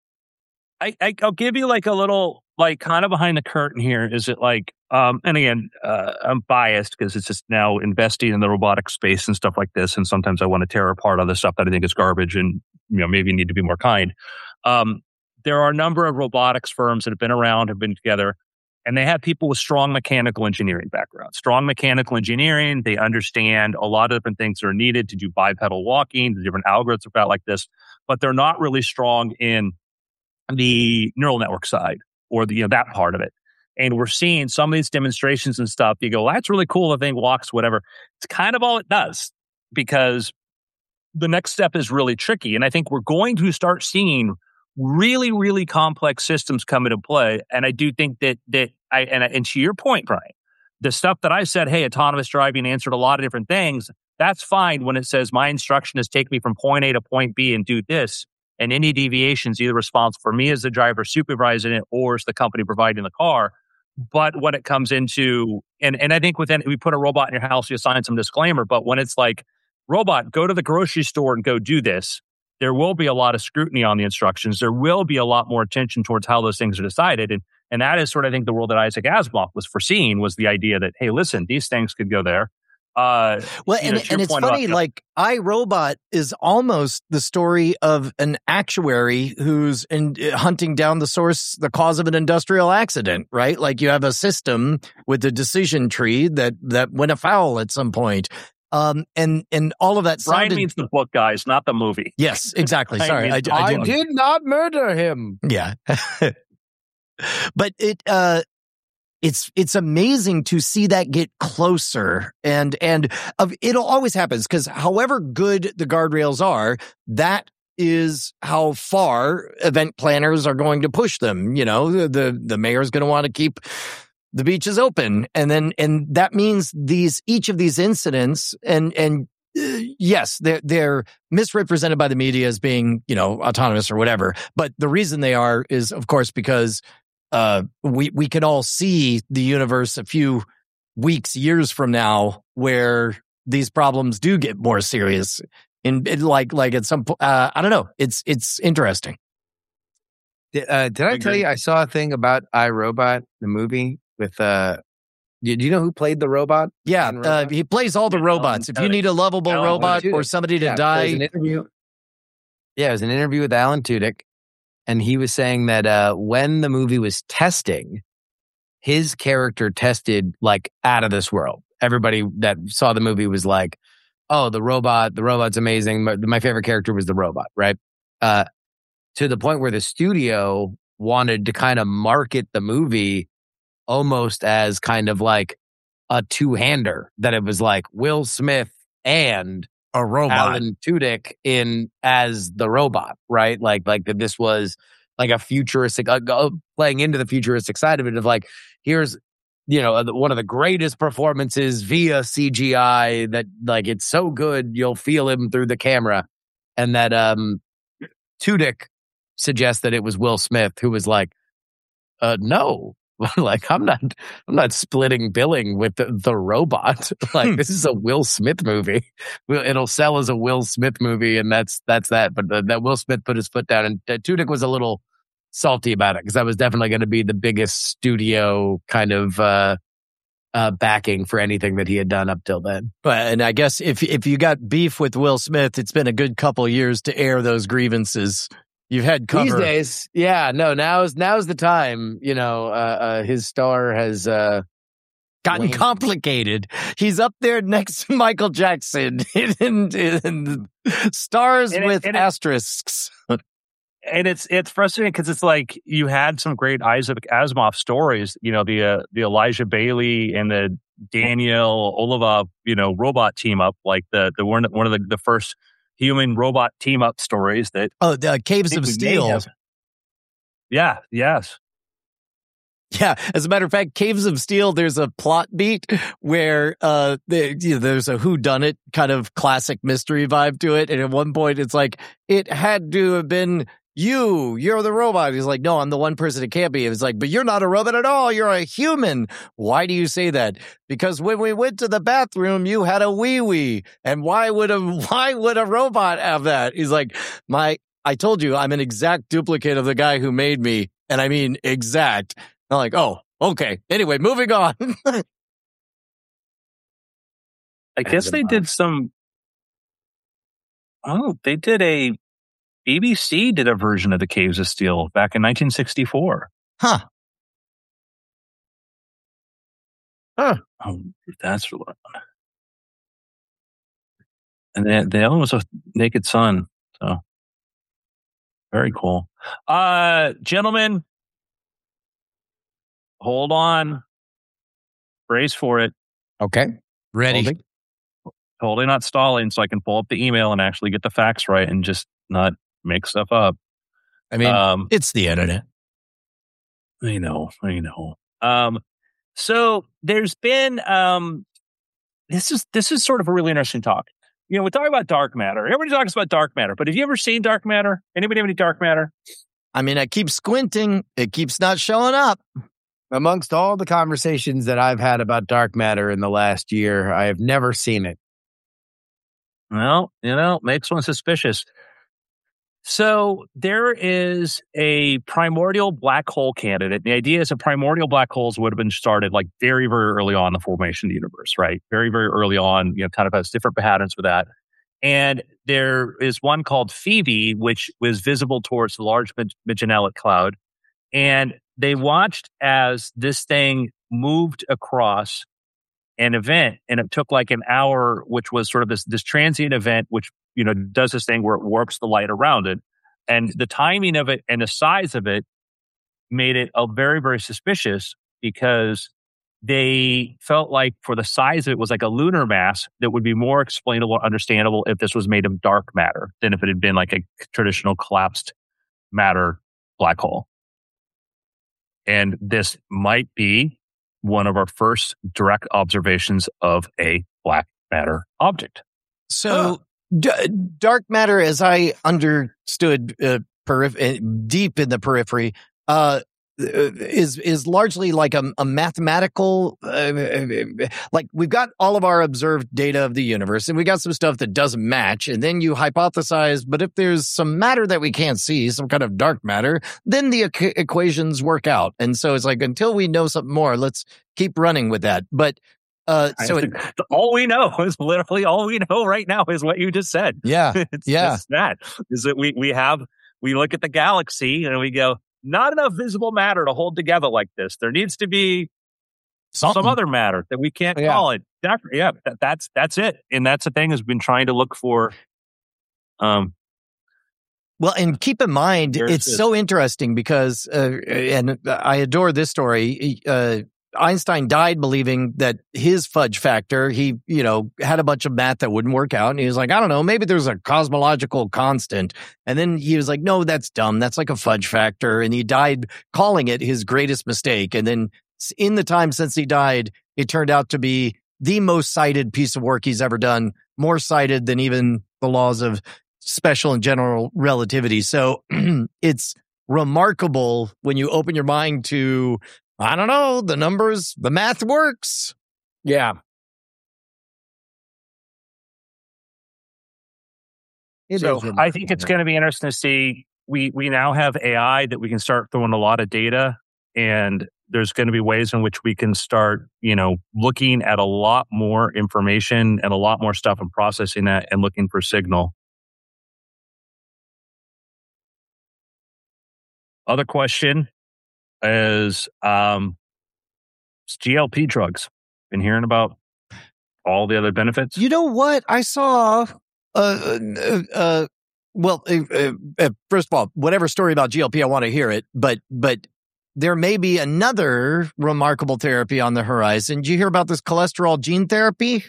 I, I I'll give you like a little like kind of behind the curtain here. Is it like um and again uh, I'm biased because it's just now investing in the robotic space and stuff like this, and sometimes I want to tear apart other stuff that I think is garbage and you know maybe need to be more kind. Um, there are a number of robotics firms that have been around, have been together, and they have people with strong mechanical engineering backgrounds. Strong mechanical engineering, they understand a lot of different things that are needed to do bipedal walking, the different algorithms about like this, but they're not really strong in the neural network side or the, you know, that part of it. And we're seeing some of these demonstrations and stuff. You go, well, that's really cool. The thing walks, whatever. It's kind of all it does because the next step is really tricky. And I think we're going to start seeing really, really complex systems come into play. And I do think that, that I, and, and to your point, Brian, the stuff that I said, hey, autonomous driving answered a lot of different things. That's fine when it says my instruction is take me from point A to point B and do this. And any deviations either responsible for me as the driver supervising it or as the company providing the car. But when it comes into, and, and I think within, we put a robot in your house, you assign some disclaimer, but when it's like, robot, go to the grocery store and go do this, there will be a lot of scrutiny on the instructions. There will be a lot more attention towards how those things are decided. And, and that is sort of, I think, the world that Isaac Asimov was foreseeing was the idea that, hey, listen, these things could go there. Uh, well, you and, know, to and your it's point funny, about- like iRobot is almost the story of an actuary who's in, hunting down the source, the cause of an industrial accident, right? Like you have a system with a decision tree that, that went afoul at some point. Um, and, and all of that Brian sounded... means the book, guys, not the movie. Yes, exactly. Brian Sorry. I, means- I, I did- did not murder him. Yeah. But it, uh, it's, it's amazing to see that get closer and, and of, it'll always happen because however good the guardrails are, that is how far event planners are going to push them. You know, the, the, the mayor's going to want to keep the beaches open. And then, and that means these, each of these incidents and, and, uh, yes, they're, they're misrepresented by the media as being, you know, autonomous or whatever. But the reason they are is, of course, because uh, we, we can all see the universe a few weeks, years from now where these problems do get more serious. And like, like at some point, uh, I don't know. It's, it's interesting. Did, uh, did I, I tell agree. you I saw a thing about iRobot, the movie with, uh, do you know who played the robot? Yeah. in Uh, Robot? he plays all the Yeah, robots. Alan If you need a lovable Alan robot Tudyk. or somebody to Yeah, there was die. an interview. Yeah, it was an interview with Alan Tudyk, and he was saying that uh, when the movie was testing, his character tested like out of this world. Everybody that saw the movie was like, "Oh, the robot! The robot's amazing." My, my favorite character was the robot, right? Uh, to the point where the studio wanted to kind of market the movie almost as kind of like a two-hander. That it was like Will Smith and A robot. Alan Tudyk in as the robot, right? Like, like that this was like a futuristic, uh, go- playing into the futuristic side of it of like, here's, you know, uh, one of the greatest performances via C G I that like, it's so good, you'll feel him through the camera. And that, um, Tudyk suggests that it was Will Smith who was like, uh, no, like I'm not, I'm not splitting billing with the, the robot. Like this is a Will Smith movie. Well, it'll sell as a Will Smith movie, and that's that's that. But uh, that Will Smith put his foot down, and uh, Tudyk was a little salty about it because that was definitely going to be the biggest studio kind of uh, uh, backing for anything that he had done up till then. But, and I guess if if you got beef with Will Smith, it's been a good couple years to air those grievances. You've had cover. These days, yeah, no, now's now's the time. You know, uh, uh, his star has uh, gotten waned. complicated. He's up there next to Michael Jackson in, in, in stars And it- with and it- asterisks. And it's it's frustrating because it's like you had some great Isaac Asimov stories, you know, the uh, the Elijah Bailey and the Daniel Oliva, you know, robot team up, like the the one one of the, the first human robot team up stories that Oh, the Caves think of we may Steel. have. Yeah, yes. Yeah, as a matter of fact, Caves of Steel, there's a plot beat where uh, the, you know, there's a whodunit kind of classic mystery vibe to it. And at one point, it's like, it had to have been you. You're the robot. He's like, no, I'm the one person it can't be. It's like, but you're not a robot at all. You're a human. Why do you say that? Because when we went to the bathroom, you had a wee-wee. And why would a, why would a robot have that? He's like, my, I told you, I'm an exact duplicate of the guy who made me. And I mean, exact. I'm like, oh, okay. Anyway, moving on. I guess they did some. Oh, they did a B B C did a version of the Caves of Steel back in nineteen sixty-four. Huh. Oh, that's the one. And the the other one was a Naked Sun. So very cool. Uh, gentlemen, hold on. Brace for it. Okay, Ready. Holding. Totally not stalling, so I can pull up the email and actually get the facts right and just not make stuff up. I mean, Um, it's the internet. I know, I know. Um, so there's been um, this is this is sort of a really interesting talk. You know, we talk about dark matter. Everybody talks about dark matter, but have you ever seen dark matter? Anybody have any dark matter? I mean, I keep squinting. It keeps not showing up. Amongst all the conversations that I've had about dark matter in the last year, I have never seen it. Well, you know, makes one suspicious. So there is a primordial black hole candidate. The idea is that primordial black holes would have been started like very, very early on in the formation of the universe, right? Very, very early on, you know, kind of has different patterns with that. And there is one called Phoebe, which was visible towards the Large Mag- Magellanic Cloud. And they watched as this thing moved across an event, and it took like an hour, which was sort of this this transient event, which, you know, does this thing where it warps the light around it. And the timing of it and the size of it made it a very, very suspicious, because they felt like for the size of it was like a lunar mass that would be more explainable, understandable if this was made of dark matter than if it had been like a traditional collapsed matter black hole. And this might be one of our first direct observations of a black matter object. So, d- dark matter, as I understood, uh, perif- uh, deep in the periphery, uh, is is largely like a, a mathematical, uh, like we've got all of our observed data of the universe, and we got some stuff that doesn't match, and then you hypothesize, but if there's some matter that we can't see, some kind of dark matter, then the equ- equations work out. And so it's like, until we know something more, let's keep running with that. But uh, so it, all we know is literally all we know right now is what you just said. yeah, it's yeah. just that is that we we have we look at the galaxy and we go, not enough visible matter to hold together like this. There needs to be Something. some other matter that we can't Yeah. call it. That, yeah, that, that's that's it. And that's the thing, has been trying to look for. Um, Well, and keep in mind, There it it's is. so interesting because, uh, and I adore this story. Uh, Einstein died believing that his fudge factor, he, you know, had a bunch of math that wouldn't work out. And he was like, I don't know, maybe there's a cosmological constant. And then he was like, no, that's dumb. That's like a fudge factor. And he died calling it his greatest mistake. And then in the time since he died, it turned out to be the most cited piece of work he's ever done, more cited than even the laws of special and general relativity. So it's remarkable when you open your mind to, I don't know, the numbers, the math works. Yeah. It so is I think it's going to be interesting to see. We we now have A I that we can start throwing a lot of data, and there's going to be ways in which we can start, you know, looking at a lot more information and a lot more stuff and processing that and looking for signal. Other question is um, G L P drugs. Been hearing about all the other benefits? You know what? I saw, uh, uh, uh well, uh, uh, first of all, whatever story about G L P, I want to hear it, but, but there may be another remarkable therapy on the horizon. Did you hear about this cholesterol gene therapy?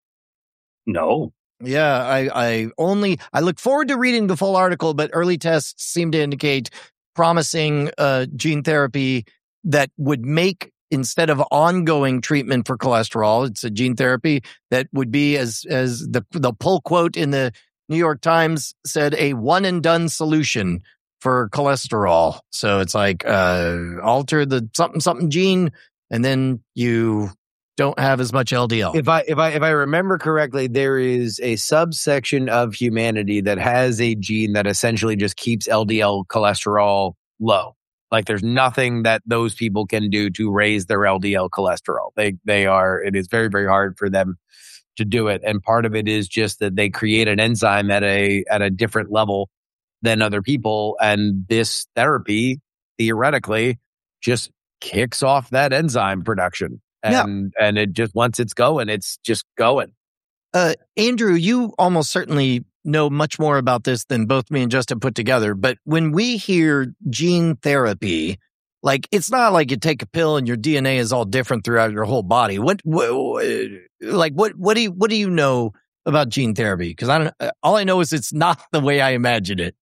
No. Yeah, I, I only, I look forward to reading the full article, but early tests seem to indicate promising uh, gene therapy that would make, instead of ongoing treatment for cholesterol, it's a gene therapy that would be, as as the the pull quote in the New York Times said, a one and done solution for cholesterol. So it's like uh, alter the something something gene, and then you don't have as much L D L. If I if I if I remember correctly, there is a subsection of humanity that has a gene that essentially just keeps L D L cholesterol low. Like there's nothing that those people can do to raise their L D L cholesterol. They they are it is very, very hard for them to do it. And part of it is just that they create an enzyme at a at a different level than other people. And this therapy theoretically just kicks off that enzyme production. And yeah. and it just once it's going, it's just going. Uh, Andrew, you almost certainly know much more about this than both me and Justin put together. But when we hear gene therapy, like it's not like you take a pill and your D N A is all different throughout your whole body. What, what like what what do you what do you know about gene therapy? Because I don't. All I know is it's not the way I imagine it.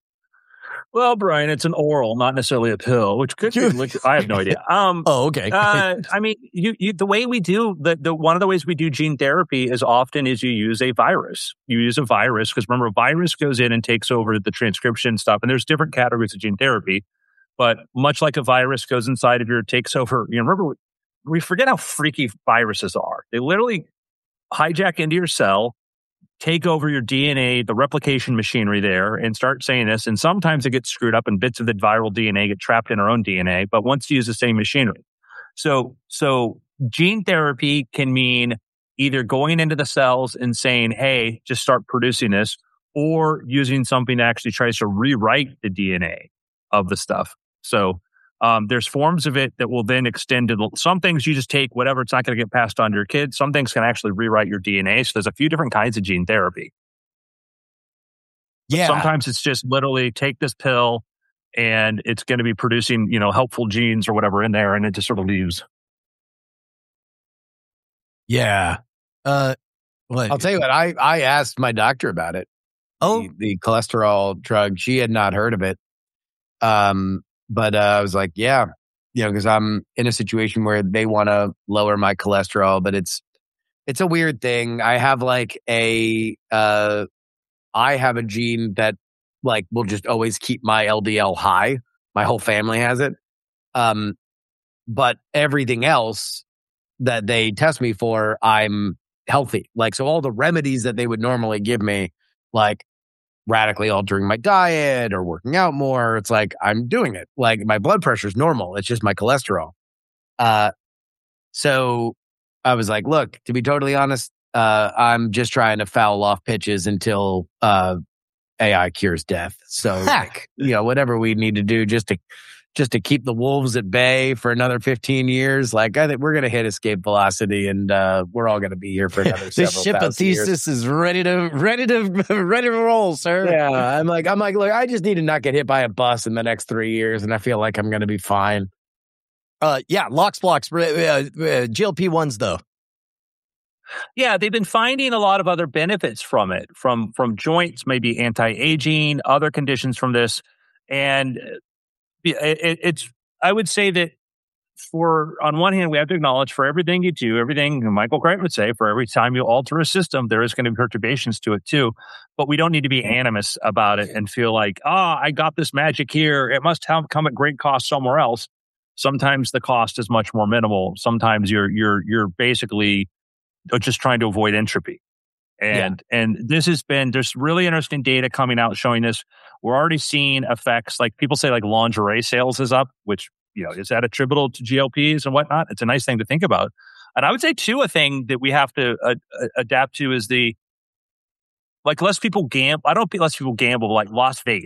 Well, Brian, it's an oral, not necessarily a pill, which could be. I have no idea. Um, oh, okay. uh, I mean, you, you, the way we do the, the one of the ways we do gene therapy is often is you use a virus. You use a virus because remember, a virus goes in and takes over the transcription stuff, and there's different categories of gene therapy. But much like a virus goes inside of your takes over, you know, remember we forget how freaky viruses are. They literally hijack into your cell, take over your D N A, the replication machinery there, and start saying this. And sometimes it gets screwed up and bits of the viral D N A get trapped in our own D N A, but once you use the same machinery. So, so gene therapy can mean either going into the cells and saying, hey, just start producing this, or using something that actually tries to rewrite the D N A of the stuff. So um, there's forms of it that will then extend to the, some things you just take, whatever, it's not going to get passed on to your kids. Some things can actually rewrite your D N A. So there's a few different kinds of gene therapy. Yeah. Sometimes it's just literally take this pill and it's going to be producing, you know, helpful genes or whatever in there, and it just sort of leaves. Yeah. Uh, what? I'll tell you what, I, I asked my doctor about it. Oh, the, the cholesterol drug. She had not heard of it. Um, But uh, I was like, yeah, you know, because I'm in a situation where they want to lower my cholesterol, but it's it's a weird thing. I have like a uh, I have a gene that like will just always keep my L D L high. My whole family has it. Um, but everything else that they test me for, I'm healthy. Like, so all the remedies that they would normally give me, like radically altering my diet or working out more, it's like I'm doing it. Like my blood pressure is normal. It's just my cholesterol. Uh, so I was like, look, to be totally honest, uh, I'm just trying to foul off pitches until uh, A I cures death. So like, you know, whatever we need to do just to just to keep the wolves at bay for another fifteen years. Like I think we're going to hit escape velocity, and uh, we're all going to be here for another several This ship of years. Thesis is ready to ready to ready to roll, sir. Yeah, I'm like I'm like, look, I just need to not get hit by a bus in the next three years, and I feel like I'm going to be fine. Uh, yeah, locks, blocks, uh, uh, G L P ones though. Yeah, they've been finding a lot of other benefits from it, from from joints, maybe anti-aging, other conditions from this, and it, it, it's. I would say that for on one hand, we have to acknowledge for everything you do, everything Michael Crichton would say, for every time you alter a system, there is going to be perturbations to it too. But we don't need to be animus about it and feel like, ah, oh, I got this magic here. It must have come at great cost somewhere else. Sometimes the cost is much more minimal. Sometimes you're you're you're basically just trying to avoid entropy. And yeah. and this has been, there's really interesting data coming out showing this. We're already seeing effects, like people say like lingerie sales is up, which, you know, is that attributable to G L Ps and whatnot? It's a nice thing to think about. And I would say too, a thing that we have to uh, adapt to is the, like less people gamble. I don't think less people gamble, like Las Vegas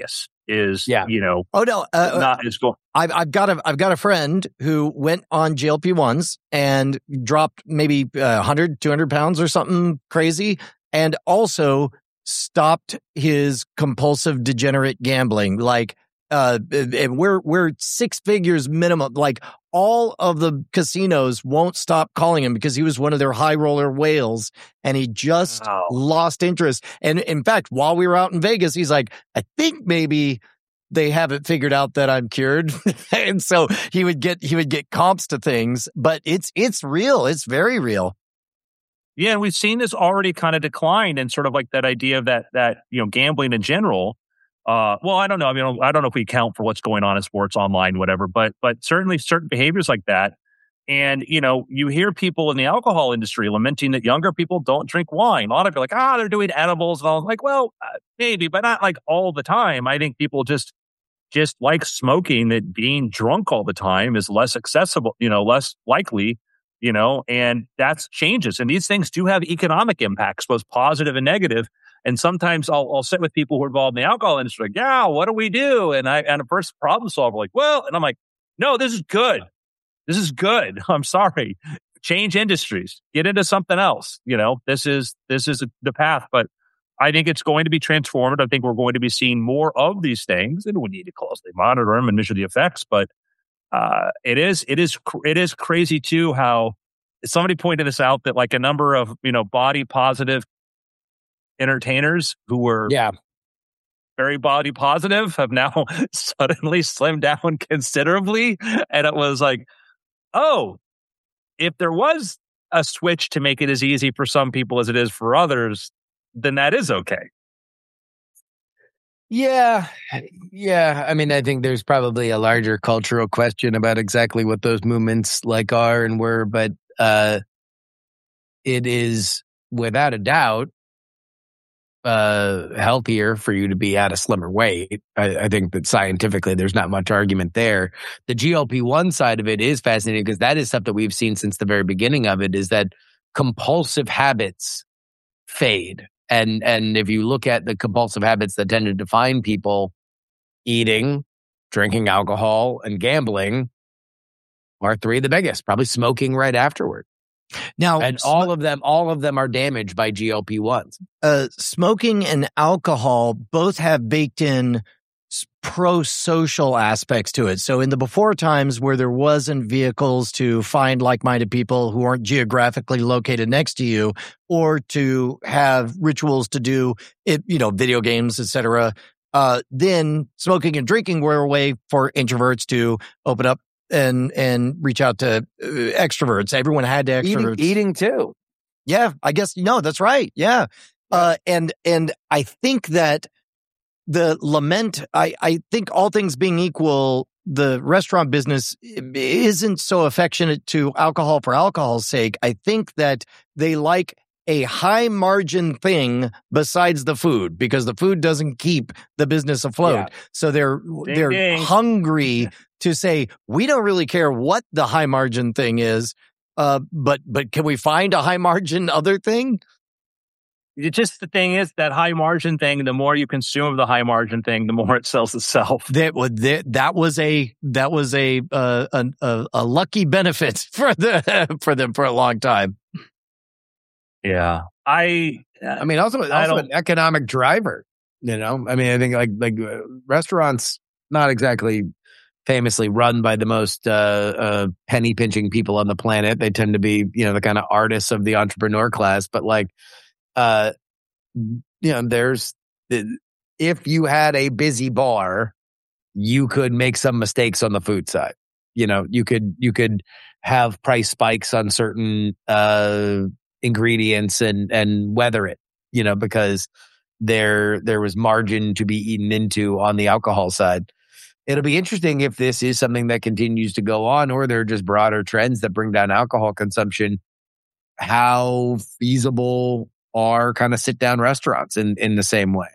is, Yeah. you know, Oh no, uh, not as going. I've I've got a I've got a friend who went on G L P ones and dropped maybe uh, one hundred, two hundred pounds or something crazy, and also stopped his compulsive degenerate gambling. Like, uh, and we're we're six figures minimum. Like, all of the casinos won't stop calling him because he was one of their high roller whales, and he just Wow. lost interest. And in fact, while we were out in Vegas, he's like, I think maybe they haven't figured out that I'm cured. And so he would get, he would get comps to things, but it's, it's real. It's very real. Yeah, and we've seen this already kind of decline, and sort of like that idea of that, that, you know, gambling in general. Uh, well, I don't know. I mean, I don't know if we count for what's going on in sports online, whatever, but, but certainly certain behaviors like that. And, you know, you hear people in the alcohol industry lamenting that younger people don't drink wine. A lot of people are like, ah, they're doing edibles and all. Like, well, uh, maybe, but not like all the time. I think people just, just like smoking, that being drunk all the time is less accessible, you know, less likely, you know, and that's changes. And these things do have economic impacts, both positive and negative. And sometimes I'll, I'll sit with people who are involved in the alcohol industry, like, yeah, what do we do? And I, and a first problem solver, like, well, and I'm like, no, this is good. This is good. I'm sorry. Change industries, get into something else. You know, this is, this is the path, but I think it's going to be transformed. I think we're going to be seeing more of these things, and we need to closely monitor them and measure the effects. But uh, it is, it is, it is crazy too how somebody pointed this out, that like a number of, you know, body positive entertainers who were Yeah. very body positive have now suddenly slimmed down considerably, and it was like, oh, if there was a switch to make it as easy for some people as it is for others, then that is okay. Yeah. Yeah. I mean, I think there's probably a larger cultural question about exactly what those movements like are and were, but uh, it is without a doubt uh, healthier for you to be at a slimmer weight. I, I think that scientifically there's not much argument there. The G L P one side of it is fascinating because that is stuff that we've seen since the very beginning of it, is that compulsive habits fade. And and if you look at the compulsive habits that tend to define people, eating, drinking alcohol, and gambling are three of the biggest, probably smoking right afterward. Now, And all of them, all of them are damaged by G L P ones. uh, smoking and alcohol both have baked in s- pro-social aspects to it. So in the before times where there wasn't vehicles to find like-minded people who aren't geographically located next to you, or to have rituals to do it, you know, video games, et cetera, uh, then smoking and drinking were a way for introverts to open up and and reach out to uh, extroverts. Everyone had to Eating, extroverts. eating too. Yeah, I guess, no, that's right. Yeah. Uh, and, and I think that the lament, I, I think all things being equal, the restaurant business isn't so affectionate to alcohol for alcohol's sake. I think that they like a high margin thing besides the food, because the food doesn't keep the business afloat. Yeah. So they're, Ding, they're ding. hungry to say, we don't really care what the high margin thing is. Uh, but, but can we find a high margin other thing? It just, the thing is, that high margin thing, the more you consume of the high margin thing, the more it sells itself. That was that, that was a that was a uh, a, a a lucky benefit for the for them for a long time. Yeah. I, I mean, also, I also don't- an economic driver. You know, I mean, I think like like uh, restaurants, not exactly famously run by the most uh, uh, penny pinching people on the planet. They tend to be, you know, the kind of artists of the entrepreneur class. But like, uh, you know, there's if you had a busy bar, you could make some mistakes on the food side. You know, you could you could have price spikes on certain uh, ingredients and and weather it. You know, because there there was margin to be eaten into on the alcohol side. It'll be interesting if this is something that continues to go on, or there are just broader trends that bring down alcohol consumption. How feasible are kind of sit down restaurants in, in the same way?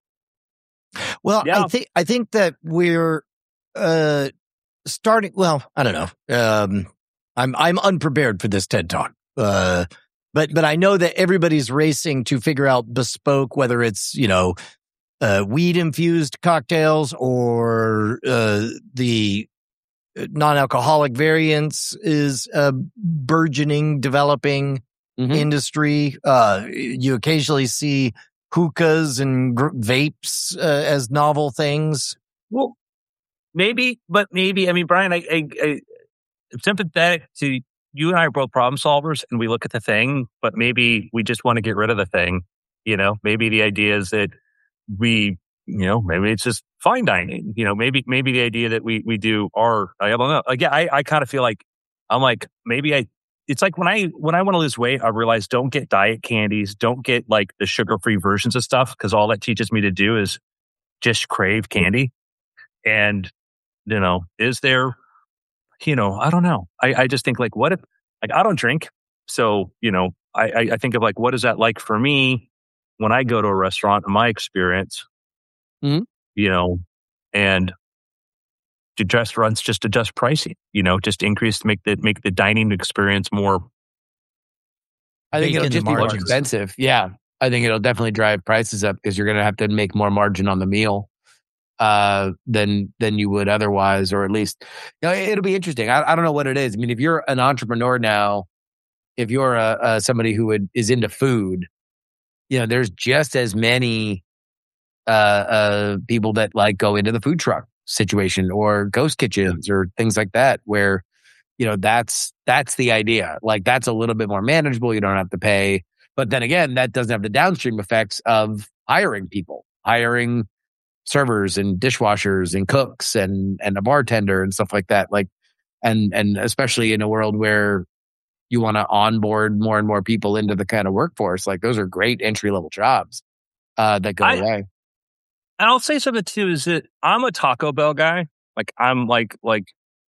Well, Yeah. I think I think that we're uh, starting. Well, I don't know. Um, I'm I'm unprepared for this TED Talk. Uh, but but I know that everybody's racing to figure out bespoke, whether it's, you know, uh, weed infused cocktails or uh, the non-alcoholic variants is a burgeoning, developing mm-hmm. industry. Uh, you occasionally see hookahs and gr- vapes uh, as novel things. Well, maybe, but maybe, I mean, Brian, I, I, I, I'm sympathetic to you and I are both problem solvers and we look at the thing, but maybe we just want to get rid of the thing. You know, maybe the idea is that we, you know, maybe it's just fine dining. You know, maybe maybe the idea that we we do our, I don't know. Like, yeah, I, I kind of feel like I'm like maybe I. It's like when I when I want to lose weight, I realize don't get diet candies, don't get like the sugar free versions of stuff because all that teaches me to do is just crave candy. And you know, is there, you know, I don't know. I I just think like, what if like I don't drink, so you know, I I, I think of like what is that like for me when I go to a restaurant in my experience. Mm-hmm. You know, and the restaurants just adjust pricing, you know, just increase to make the make the dining experience more. I think it'll just be more expensive. Yeah. I think it'll definitely drive prices up because you're going to have to make more margin on the meal uh, than than you would otherwise, or at least, you know, it'll be interesting. I, I don't know what it is. I mean, if you're an entrepreneur now, if you're a, a somebody who would, is into food, you know, there's just as many uh, uh, people that like go into the food truck situation or ghost kitchens or things like that, where, you know, that's, that's the idea. Like that's a little bit more manageable. You don't have to pay, but then again, that doesn't have the downstream effects of hiring people, hiring servers and dishwashers and cooks and, and a bartender and stuff like that. Like, and, and especially in a world where you want to onboard more and more people into the kind of workforce, like those are great entry level jobs uh, that go I, away. And I'll say something too, is that I'm a Taco Bell guy. Like I'm like, like,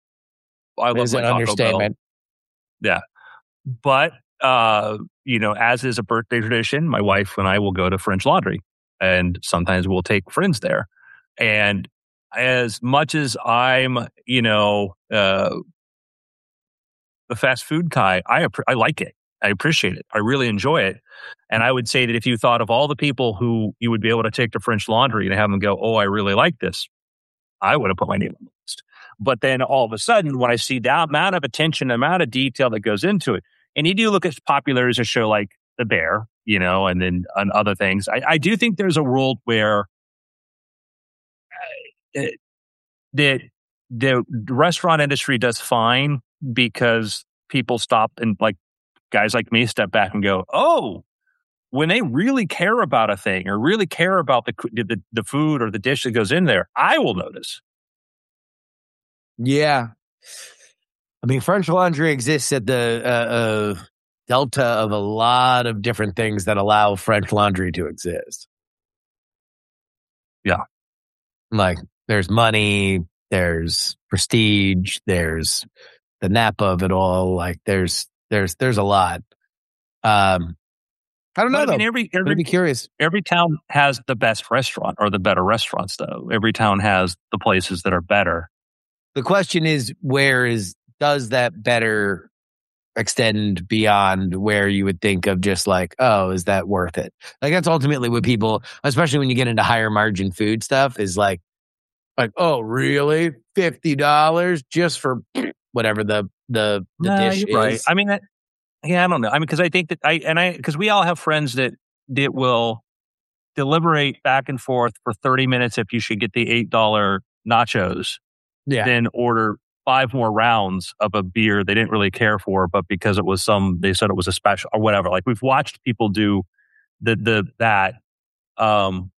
I love my Taco Bell. Yeah. But, uh, you know, as is a birthday tradition, my wife and I will go to French Laundry and sometimes we'll take friends there. And as much as I'm, you know, uh, a fast food guy, I, I like it. I appreciate it. I really enjoy it. And I would say that if you thought of all the people who you would be able to take to French Laundry and have them go, oh, I really like this, I would have put my name on the list. But then all of a sudden, when I see the amount of attention, the amount of detail that goes into it, and you do look at popular as a show like The Bear, you know, and then and other things, I, I do think there's a world where uh, that the restaurant industry does fine because people stop and like guys like me step back and go, oh, when they really care about a thing or really care about the, the the food or the dish that goes in there, I will notice. Yeah. I mean, French Laundry exists at the uh, uh, delta of a lot of different things that allow French Laundry to exist. Yeah. Like, there's money, there's prestige, there's the Napa of it all. Like, there's there's there's a lot. Um, I don't know. But, I mean, every, every, I'd be curious. Every town has the best restaurant or the better restaurants, though. Every town has the places that are better. The question is, where is, does that better extend beyond where you would think of just like, oh, is that worth it? Like, that's ultimately what people, especially when you get into higher margin food stuff, is like, like, oh, really? fifty dollars just for whatever the, the, the nah, dish is. Right. I mean, that, yeah, I don't know. I mean, because I think that I, and I, because we all have friends that, that will deliberate back and forth for thirty minutes if you should get the eight dollar nachos. Yeah. Then order five more rounds of a beer they didn't really care for, but because it was some, they said it was a special or whatever. Like we've watched people do the the that. Um,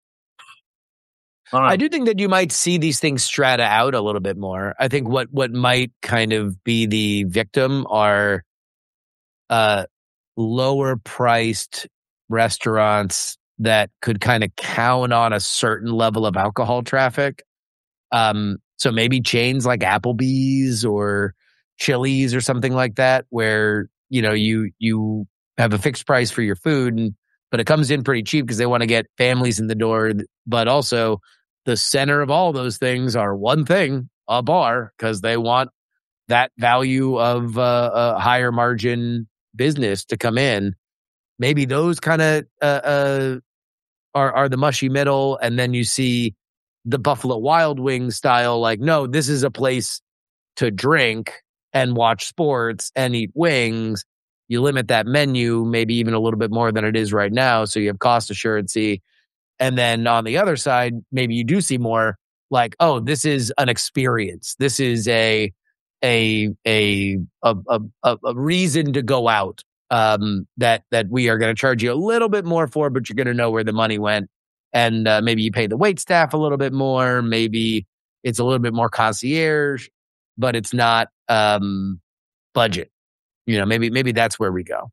I, I do think that you might see these things strata out a little bit more. I think what what might kind of be the victim are uh, lower priced restaurants that could kind of count on a certain level of alcohol traffic. Um, so maybe chains like Applebee's or Chili's or something like that, where, you know, you, you have a fixed price for your food, and, but it comes in pretty cheap because they want to get families in the door. But also the center of all those things are one thing, a bar, because they want that value of uh, a higher margin business to come in. Maybe those kind of uh, uh, are, are the mushy middle. And then you see the Buffalo Wild Wings style, like, no, this is a place to drink and watch sports and eat wings. You limit that menu, maybe even a little bit more than it is right now. So you have cost assurancy. And then on the other side, maybe you do see more like, oh, this is an experience. This is a a a a a, a reason to go out um, that that we are going to charge you a little bit more for, but you're going to know where the money went. And uh, maybe you pay the wait staff a little bit more. Maybe it's a little bit more concierge, but it's not um, budget. You know, maybe maybe that's where we go.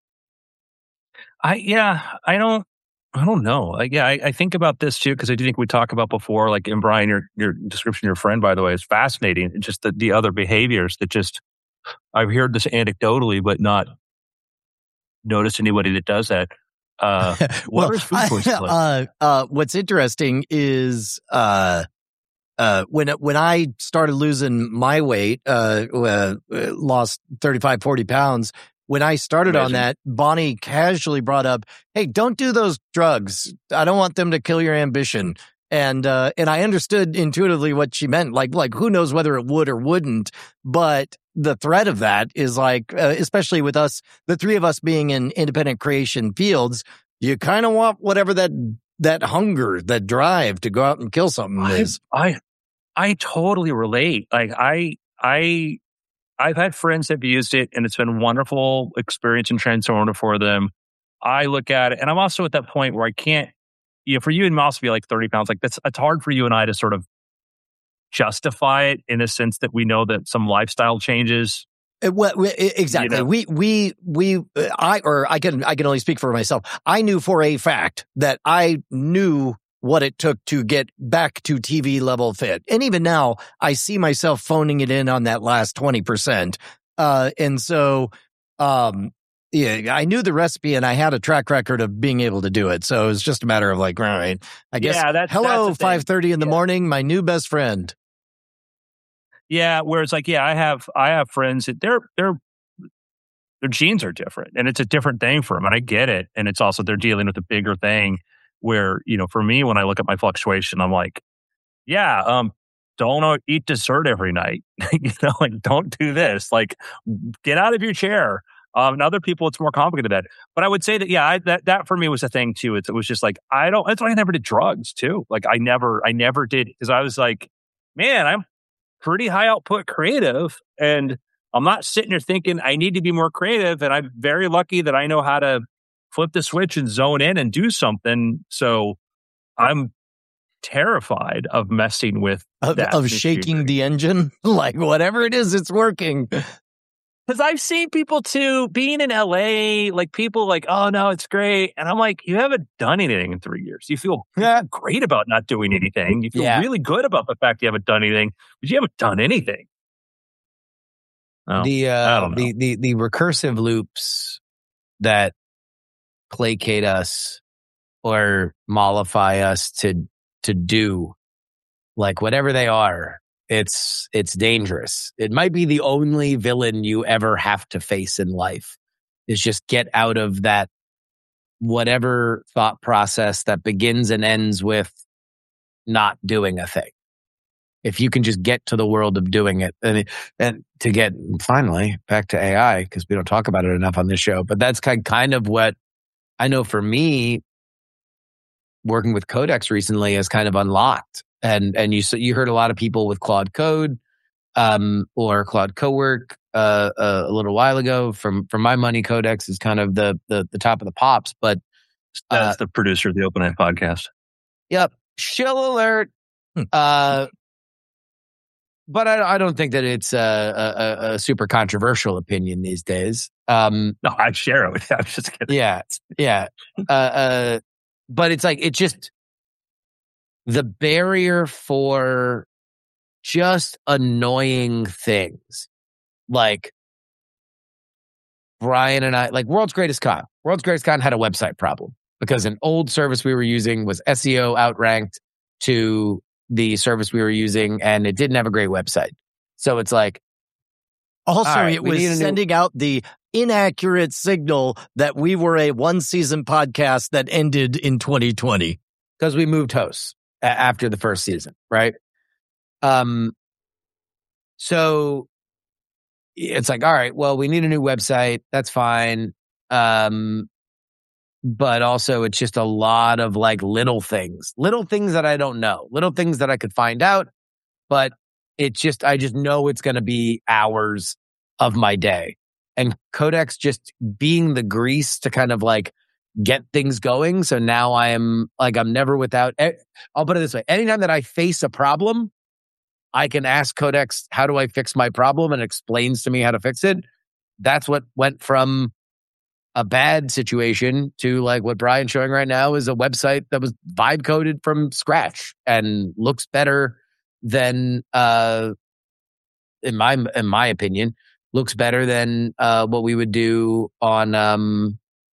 I yeah, I don't I don't know. Like, yeah, I, I think about this too because I do think we talked about before. Like, in Brian, your your description of your friend, by the way, is fascinating. It's just the, the other behaviors that just I've heard this anecdotally, but not noticed anybody that does that. Uh, what well, is food choices like? uh, uh, what's interesting is uh, uh, when when I started losing my weight, uh, uh, lost thirty-five, forty pounds. When I started Amazing. on that, Bonnie casually brought up, "Hey, don't do those drugs. I don't want them to kill your ambition." And uh, and I understood intuitively what she meant. Like like who knows whether it would or wouldn't, but the threat of that is like, uh, especially with us, the three of us being in independent creation fields, you kind of want whatever that that hunger, that drive to go out and kill something I, is. I I totally relate. Like I I I've had friends that have used it, and it's been a wonderful experience and transformative for them. I look at it, and I'm also at that point where I can't. You know, for you and Mouse to be like thirty pounds, like that's it's hard for you and I to sort of justify it in a sense that we know that some lifestyle changes. Uh, Well, we- exactly. You know? We, we, we, uh, I, or I can, I can only speak for myself. I knew for a fact that I knew what it took to get back to T V level fit. And even now, I see myself phoning it in on that last twenty percent. Uh, and so, um, yeah, I knew the recipe and I had a track record of being able to do it. So it was just a matter of like, all right, I guess, Yeah, that's- hello, that's the thing. five thirty in the Yeah. morning, my new best friend. Yeah, whereas like, yeah, I have I have friends that their their their genes are different, and it's a different thing for them, and I get it. And it's also they're dealing with a bigger thing. Where you know, for me, when I look at my fluctuation, I'm like, yeah, um, don't uh, eat dessert every night. you know, like don't do this. Like, get out of your chair. Um, and other people, it's more complicated than that. But I would say that, yeah, I, that that for me was a thing too. It's, it was just like I don't. That's why I never did drugs too. Like I never, I never did because I was like, man, I'm pretty high output creative, and I'm not sitting here thinking I need to be more creative. And I'm very lucky that I know how to flip the switch and zone in and do something. So I'm terrified of messing with Of, that of shaking machinery. the engine, like whatever it is, it's working. Because I've seen people too, being in L A, like people like, oh no, it's great. And I'm like, you haven't done anything in three years. You feel Yeah. great about not doing anything. You feel Yeah. really good about the fact you haven't done anything, but you haven't done anything. Oh, the I uh, don't know. the the the recursive loops that placate us or mollify us to to do like whatever they are, it's it's dangerous. It might be the only villain you ever have to face in life is just get out of that whatever thought process that begins and ends with not doing a thing. If you can just get to the world of doing it, and and to get finally back to A I, because we don't talk about it enough on this show, but that's kind kind of what I know for me. Working with Codex recently has kind of unlocked, and and you you heard a lot of people with Claude Code, um, or Claude Cowork uh, uh, a little while ago. From from my money, Codex is kind of the the, the top of the pops, but uh, That's the producer of the Open Eye podcast. yep, shill alert. Hmm. Uh, but I, I don't think that it's a, a, a super controversial opinion these days. Um, No, I share it with you. I'm just kidding. yeah, yeah. Uh, uh, but it's like, it's just the barrier for just annoying things. Like Brian and I, like World's Greatest Con. World's Greatest Con had a website problem because an old service we were using was S E O outranked to the service we were using, and it didn't have a great website. So it's like, Also, All right, it we was need a new- sending out the inaccurate signal that we were a one-season podcast that ended in twenty twenty. Because we moved hosts a- after the first season, right? Um. So it's like, all right, well, we need a new website. That's fine. Um. But also, it's just a lot of like little things, little things that I don't know, little things that I could find out. But it's just, I just know it's going to be hours of my day. And Codex just being the grease to kind of like get things going. So now I am like, I'm never without, I'll put it this way. Anytime that I face a problem, I can ask Codex, how do I fix my problem? And it explains to me how to fix it. That's what went from a bad situation to like what Brian's showing right now is a website that was vibe coded from scratch and looks better than, uh, in my in my opinion, looks better than uh, what we would do on um,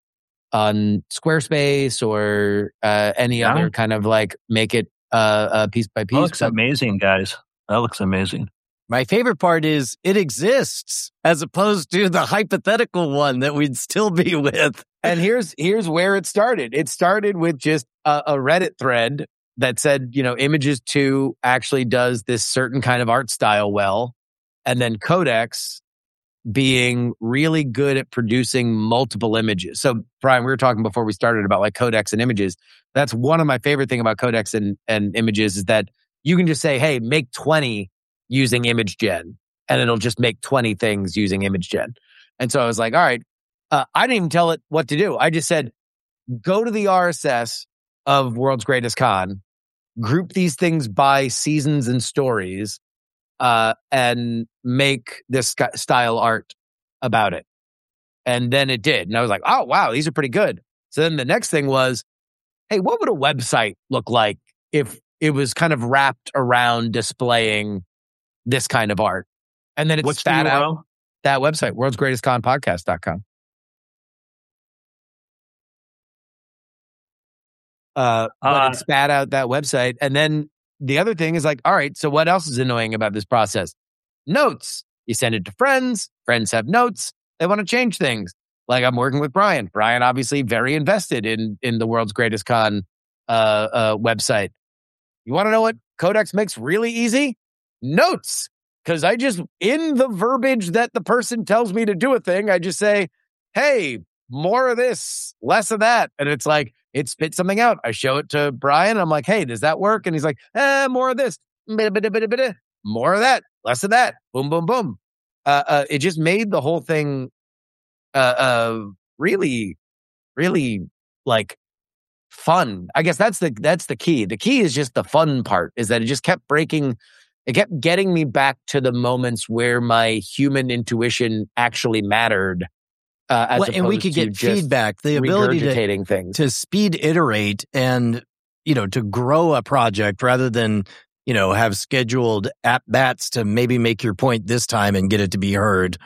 on Squarespace or uh, any Yeah. other kind of like make it uh, uh, piece by That piece. looks But amazing, guys. That looks amazing. My favorite part is it exists as opposed to the hypothetical one that we'd still be with. and here's here's where it started. It started with just a, a Reddit thread that said, you know, Images two actually does this certain kind of art style well. And then Codex being really good at producing multiple images. So, Brian, we were talking before we started about like Codex and Images. That's one of my favorite thing about Codex and, and Images is that you can just say, hey, make twenty using Image Gen, and it'll just make twenty things using Image Gen. And so I was like, all right, uh, I didn't even tell it what to do. I just said, go to the R S S of World's Greatest Con, group these things by seasons and stories, uh, and make this sc- style art about it. And then it did. And I was like, oh, wow, these are pretty good. So then the next thing was, hey, what would a website look like if it was kind of wrapped around displaying this kind of art? And then it What's the spat U R L? out that website, worlds greatest con podcast dot com. Uh, but Uh, it spat out that website. And then the other thing is like, all right, so what else is annoying about this process? Notes. You send it to friends. Friends have notes. They want to change things. Like I'm working with Brian. Brian obviously very invested in in the World's Greatest Con uh, uh, website. You want to know what Codex makes really easy? Notes. Because I just, in the verbiage that the person tells me to do a thing, I just say, hey, more of this, less of that. And it's like, it spits something out. I show it to Brian. I'm like, hey, does that work? And he's like, eh, more of this. More of that, less of that. Boom, boom, boom. Uh, uh, it just made the whole thing uh, uh, really, really like fun. I guess that's the that's the key. The key is just the fun part, is that it just kept breaking. It kept getting me back to the moments where my human intuition actually mattered. Uh, as Well, and we opposed could to get just feedback, the ability to, regurgitating things. to speed iterate and, you know, to grow a project rather than, you know, have scheduled at bats to maybe make your point this time and get it to be heard.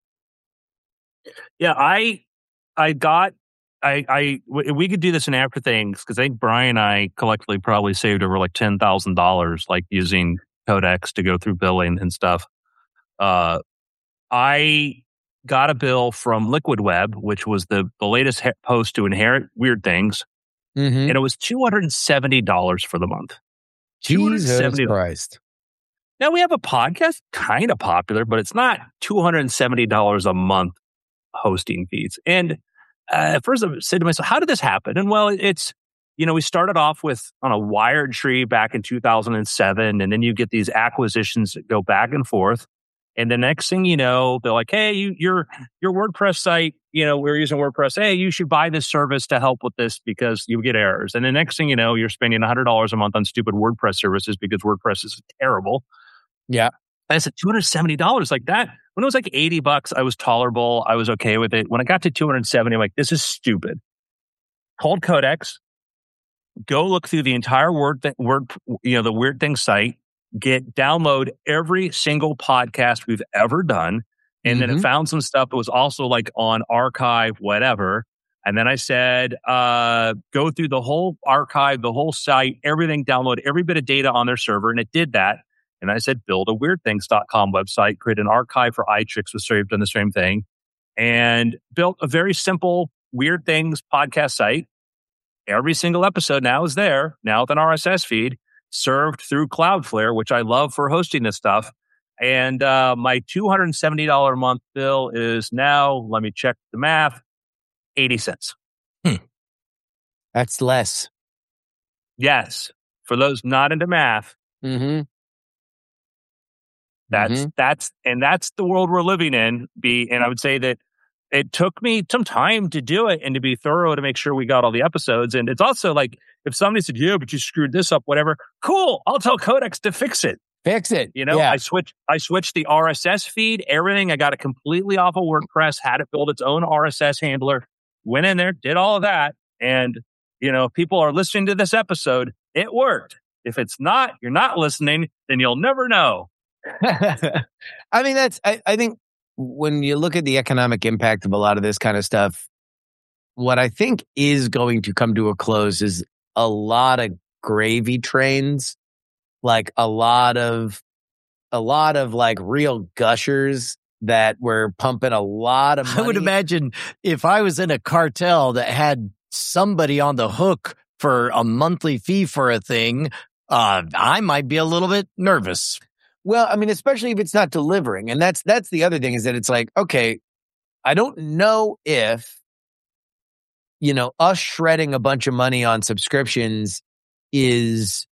Yeah, I, I got, I, I, w- we could do this in After Things because I think Brian and I collectively probably saved over like ten thousand dollars, like using Codex to go through billing and stuff. Uh, I got a bill from Liquid Web, which was the, the latest he- post to inherit Weird Things, Mm-hmm. and it was two hundred seventy dollars for the month. Jesus two hundred seventy dollars. Christ. Now we have a podcast, kind of popular, but it's not two hundred seventy dollars a month hosting fees. And uh, at first I said to myself, how did this happen? And well, it's, you know, we started off with on a Wired Tree back in two thousand seven, and then you get these acquisitions that go back and forth. And the next thing you know, they're like, hey, you, your your WordPress site, you know, we're using WordPress. Hey, you should buy this service to help with this because you get errors. And the next thing you know, you're spending one hundred dollars a month on stupid WordPress services because WordPress is terrible. Yeah. And I said, two hundred seventy dollars like that. When it was like eighty bucks, I was tolerable. I was okay with it. When I got to two hundred seventy, I'm like, this is stupid. Called Codex. Go look through the entire Word, th- Word, you know, the Weird Thing site. Get download every single podcast we've ever done, and mm-hmm. then it found some stuff that was also like on archive, whatever. And then I said, uh, go through the whole archive, the whole site, everything, download every bit of data on their server, and it did that. And I said, build a weird things dot com website, create an archive for iTricks, which saved done the same thing. and built a very simple Weird Things podcast site. Every single episode now is there, now with an R S S feed, served through Cloudflare, which I love for hosting this stuff. And uh, my two hundred seventy dollars a month bill is now, let me check the math, eighty cents. Hmm. That's less. Yes. For those not into math, Mm-hmm. that's, Mm-hmm. that's, and that's the world we're living in. Be, and I would say that it took me some time to do it and to be thorough to make sure we got all the episodes. And it's also like, if somebody said, yeah, but you screwed this up, whatever, cool. I'll tell Codex to fix it. Fix it. You know, yeah. I switched, I switched the R S S feed, everything. I got it completely off of WordPress, had it build its own R S S handler, went in there, did all of that. And, you know, people are listening to this episode. It worked. If it's not, you're not listening, then you'll never know. I mean, that's, I, I think when you look at the economic impact of a lot of this kind of stuff, what I think is going to come to a close is a lot of gravy trains, like a lot of, a lot of like real gushers that were pumping a lot of money. I would imagine if I was in a cartel that had somebody on the hook for a monthly fee for a thing, uh, I might be a little bit nervous. Well, I mean, especially if it's not delivering. And that's, that's the other thing is that it's like, okay, I don't know if, you know, us shredding a bunch of money on subscriptions is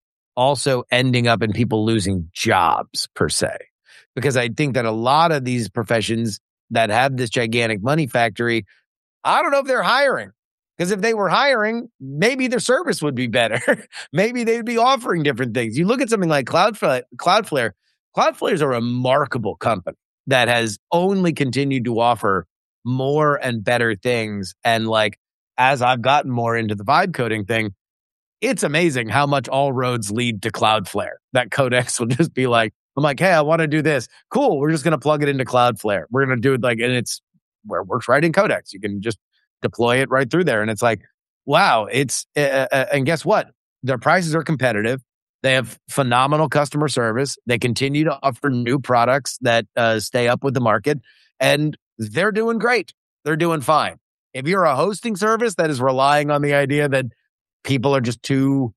also ending up in people losing jobs per se. Because I think that a lot of these professions that have this gigantic money factory, I don't know if they're hiring. Because if they were hiring, maybe their service would be better. Maybe they'd be offering different things. You look at something like Cloudflare. Cloudflare, Cloudflare is a remarkable company that has only continued to offer more and better things. And like, as I've gotten more into the vibe coding thing, it's amazing how much all roads lead to Cloudflare. That Codex will just be like, I'm like, hey, I want to do this. Cool. We're just going to plug it into Cloudflare. We're going to do it like, and it's where it works right in Codex. You can just deploy it right through there. And it's like, wow, it's, uh, uh, and guess what? Their prices are competitive. They have phenomenal customer service. They continue to offer new products that uh, stay up with the market, and they're doing great. They're doing fine. If you're a hosting service that is relying on the idea that people are just too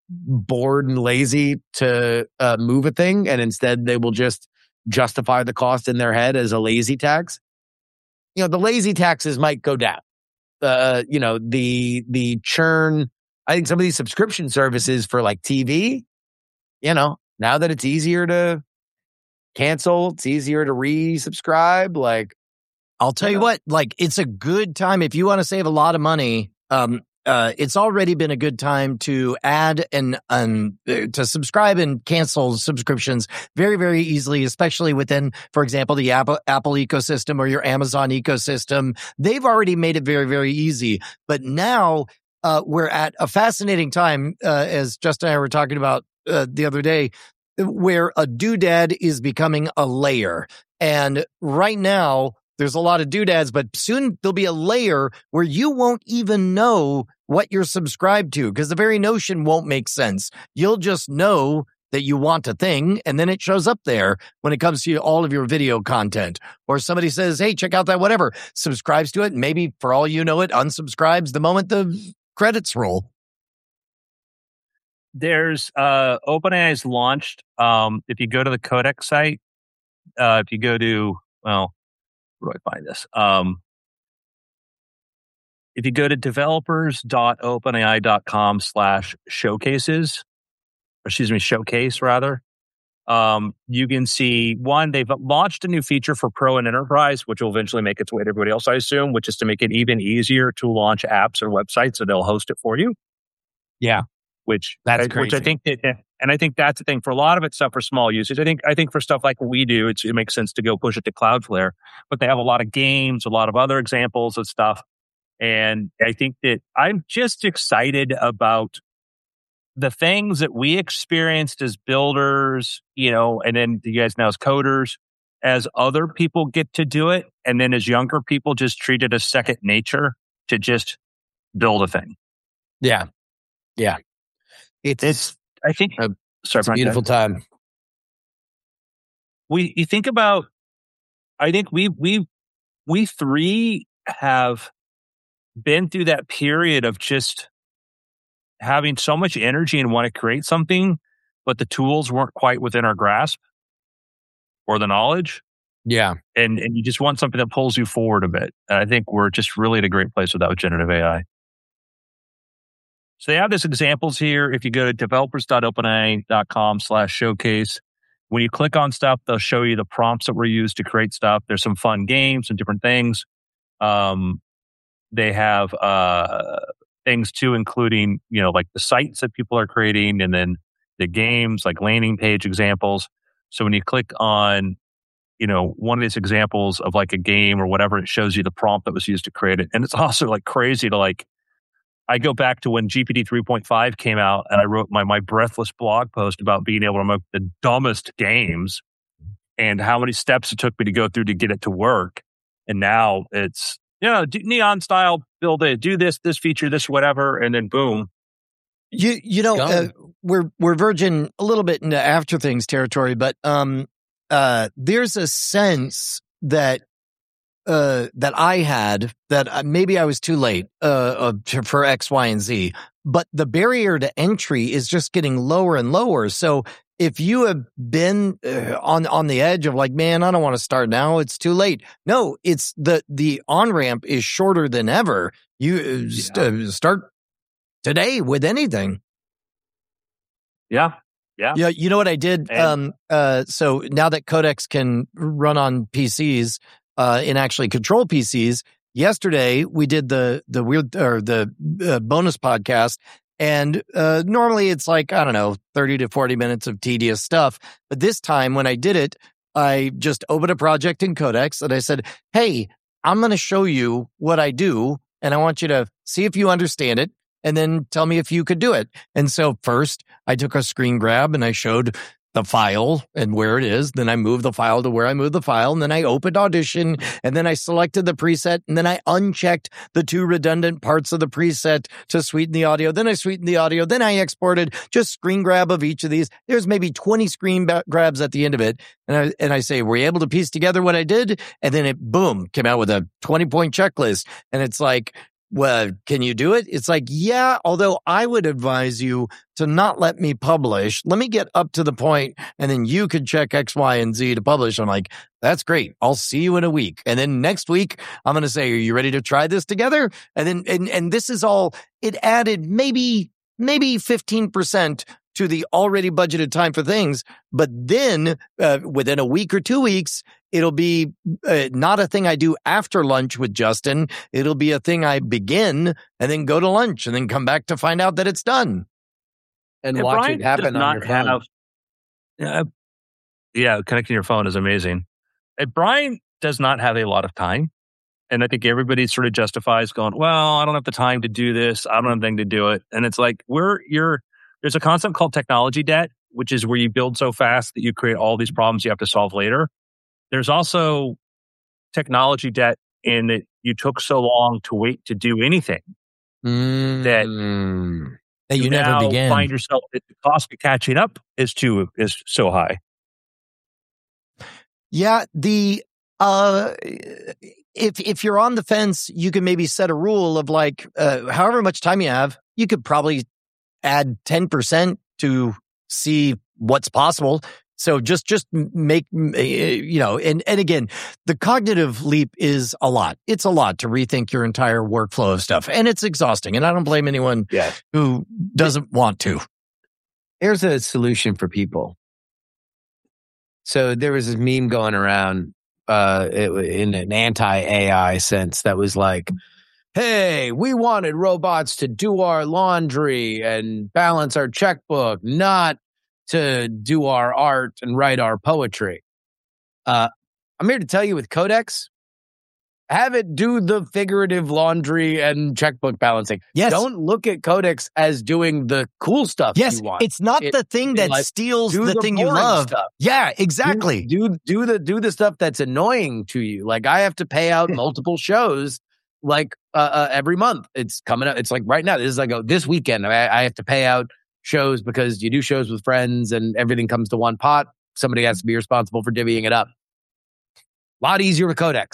bored and lazy to uh, move a thing, and instead they will just justify the cost in their head as a lazy tax, you know, the lazy taxes might go down. Uh, you know, the the churn. I think some of these subscription services for like T V, you know, now that it's easier to cancel, it's easier to resubscribe. Like, I'll tell you what, like, it's a good time if you want to save a lot of money. Um, uh, it's already been a good time to add and um, to subscribe and cancel subscriptions very, very easily, especially within, for example, the Apple, Apple ecosystem or your Amazon ecosystem. They've already made it very, very easy. But now uh, we're at a fascinating time, uh, as Justin and I were talking about uh, the other day, where a doodad is becoming a layer. And right now, there's a lot of doodads, but soon there'll be a layer where you won't even know what you're subscribed to because the very notion won't make sense. You'll just know that you want a thing, and then it shows up there when it comes to all of your video content. Or somebody says, hey, check out that whatever, subscribes to it, and maybe for all you know it, unsubscribes the moment the credits roll. There's uh, OpenAI's launched. Um, if you go to the Codex site, uh, if you go to, well, where do I find this? Um, if you go to developers.openai.com slash showcases, or excuse me, showcase rather, um, you can see one, they've launched a new feature for Pro and Enterprise, which will eventually make its way to everybody else, I assume, which is to make it even easier to launch apps or websites, so they'll host it for you. Yeah. Which that's I, crazy. Which I think that, and I think that's the thing for a lot of it's stuff for small usage. I think I think for stuff like what we do, it's, it makes sense to go push it to Cloudflare. But they have a lot of games, a lot of other examples of stuff, and I think that I'm just excited about the things that we experienced as builders, you know, and then you guys now as coders, as other people get to do it, and then as younger people just treat it as second nature to just build a thing. Yeah, yeah. It's, it's I think, a, sorry, it's a beautiful time. We, you think about, I think we, we, we three have been through that period of just having so much energy and want to create something, but the tools weren't quite within our grasp or the knowledge. Yeah. And and you just want something that pulls you forward a bit. And I think we're just really at a great place with that with generative A I. So they have these examples here. If you go to developers.openai.com slash showcase, when you click on stuff, they'll show you the prompts that were used to create stuff. There's some fun games and different things. Um, they have uh, things too, including, you know, like the sites that people are creating, and then the games, like landing page examples. So when you click on, you know, one of these examples of like a game or whatever, it shows you the prompt that was used to create it. And it's also like crazy to like, I go back to when G P T three point five came out, and I wrote my, my breathless blog post about being able to make the dumbest games and how many steps it took me to go through to get it to work. And now it's, you know, Neon style, build it, do this, this feature, this, whatever. And then boom. You, you know, uh, we're, we're verging a little bit into after things territory, but, um, uh, there's a sense that, uh, that I had that uh, maybe I was too late, uh, uh, for X, Y, and Z, but the barrier to entry is just getting lower and lower. So if you have been uh, on, on the edge of like, man, I don't want to start now, it's too late. No, it's the, the on-ramp is shorter than ever. You uh, st- Yeah. start today with anything. Yeah. Yeah. Yeah. You know what I did? And- um, uh, so now that Codex can run on P Cs, uh, and actually control P Cs, yesterday we did the, the weird or the uh, bonus podcast. And, uh, normally it's like, I don't know, thirty to forty minutes of tedious stuff. But this time when I did it, I just opened a project in Codex and I said, hey, I'm going to show you what I do. And I want you to see if you understand it, and then tell me if you could do it. And so first I took a screen grab and I showed the file and where it is. Then I moved the file to where I moved the file. And then I opened Audition, and then I selected the preset, and then I unchecked the two redundant parts of the preset to sweeten the audio. Then I sweetened the audio. Then I exported just screen grab of each of these. There's maybe twenty screen ba- grabs at the end of it. And I, and I say, were you able to piece together what I did? And then it, boom, came out with a twenty point checklist. And it's like, well, can you do it? It's like, yeah, although I would advise you to not let me publish. Let me get up to the point, and then you could check X, Y, and Z to publish. I'm like, that's great. I'll see you in a week. And then next week, I'm going to say, are you ready to try this together? And then, and, and this is all, it added maybe, maybe fifteen percent to the already budgeted time for things. But then uh, within a week or two weeks, it'll be uh, not a thing I do after lunch with Justin. It'll be a thing I begin and then go to lunch and then come back to find out that it's done. And And watch Brian it happen does on not your phone. have- Yeah, yeah, connecting your phone is amazing. And Brian does not have a lot of time. And I think everybody sort of justifies going, well, I don't have the time to do this. I don't have anything to do it. And it's like, we're, you're, there's a concept called technology debt, which is where you build so fast that you create all these problems you have to solve later. There's also technology debt in that you took so long to wait to do anything that Mm. That you never now began. find yourself that the cost of catching up is too is so high. Yeah, the uh if if you're on the fence, you can maybe set a rule of like uh, however much time you have, you could probably add ten percent to see what's possible. So just just make you know, and and again, the cognitive leap is a lot. It's a lot to rethink your entire workflow of stuff, and it's exhausting. And I don't blame anyone Yeah. who doesn't want to. Here's a solution for people. So there was this meme going around uh, it, in an anti-A I sense that was like, hey, we wanted robots to do our laundry and balance our checkbook, not to do our art and write our poetry. Uh, I'm here to tell you with Codex, have it do the figurative laundry and checkbook balancing. Yes. Don't look at Codex as doing the cool stuff Yes, you want. it's not It- the thing that like, steals do the, the thing you boring love. stuff. Yeah, exactly. Do, do do the do the stuff that's annoying to you. Like I have to pay out multiple shows like uh, uh, every month. It's coming up. It's like right now. This is like a, this weekend. I, I have to pay out shows because you do shows with friends and everything comes to one pot. Somebody has to be responsible for divvying it up. A lot easier with Codex.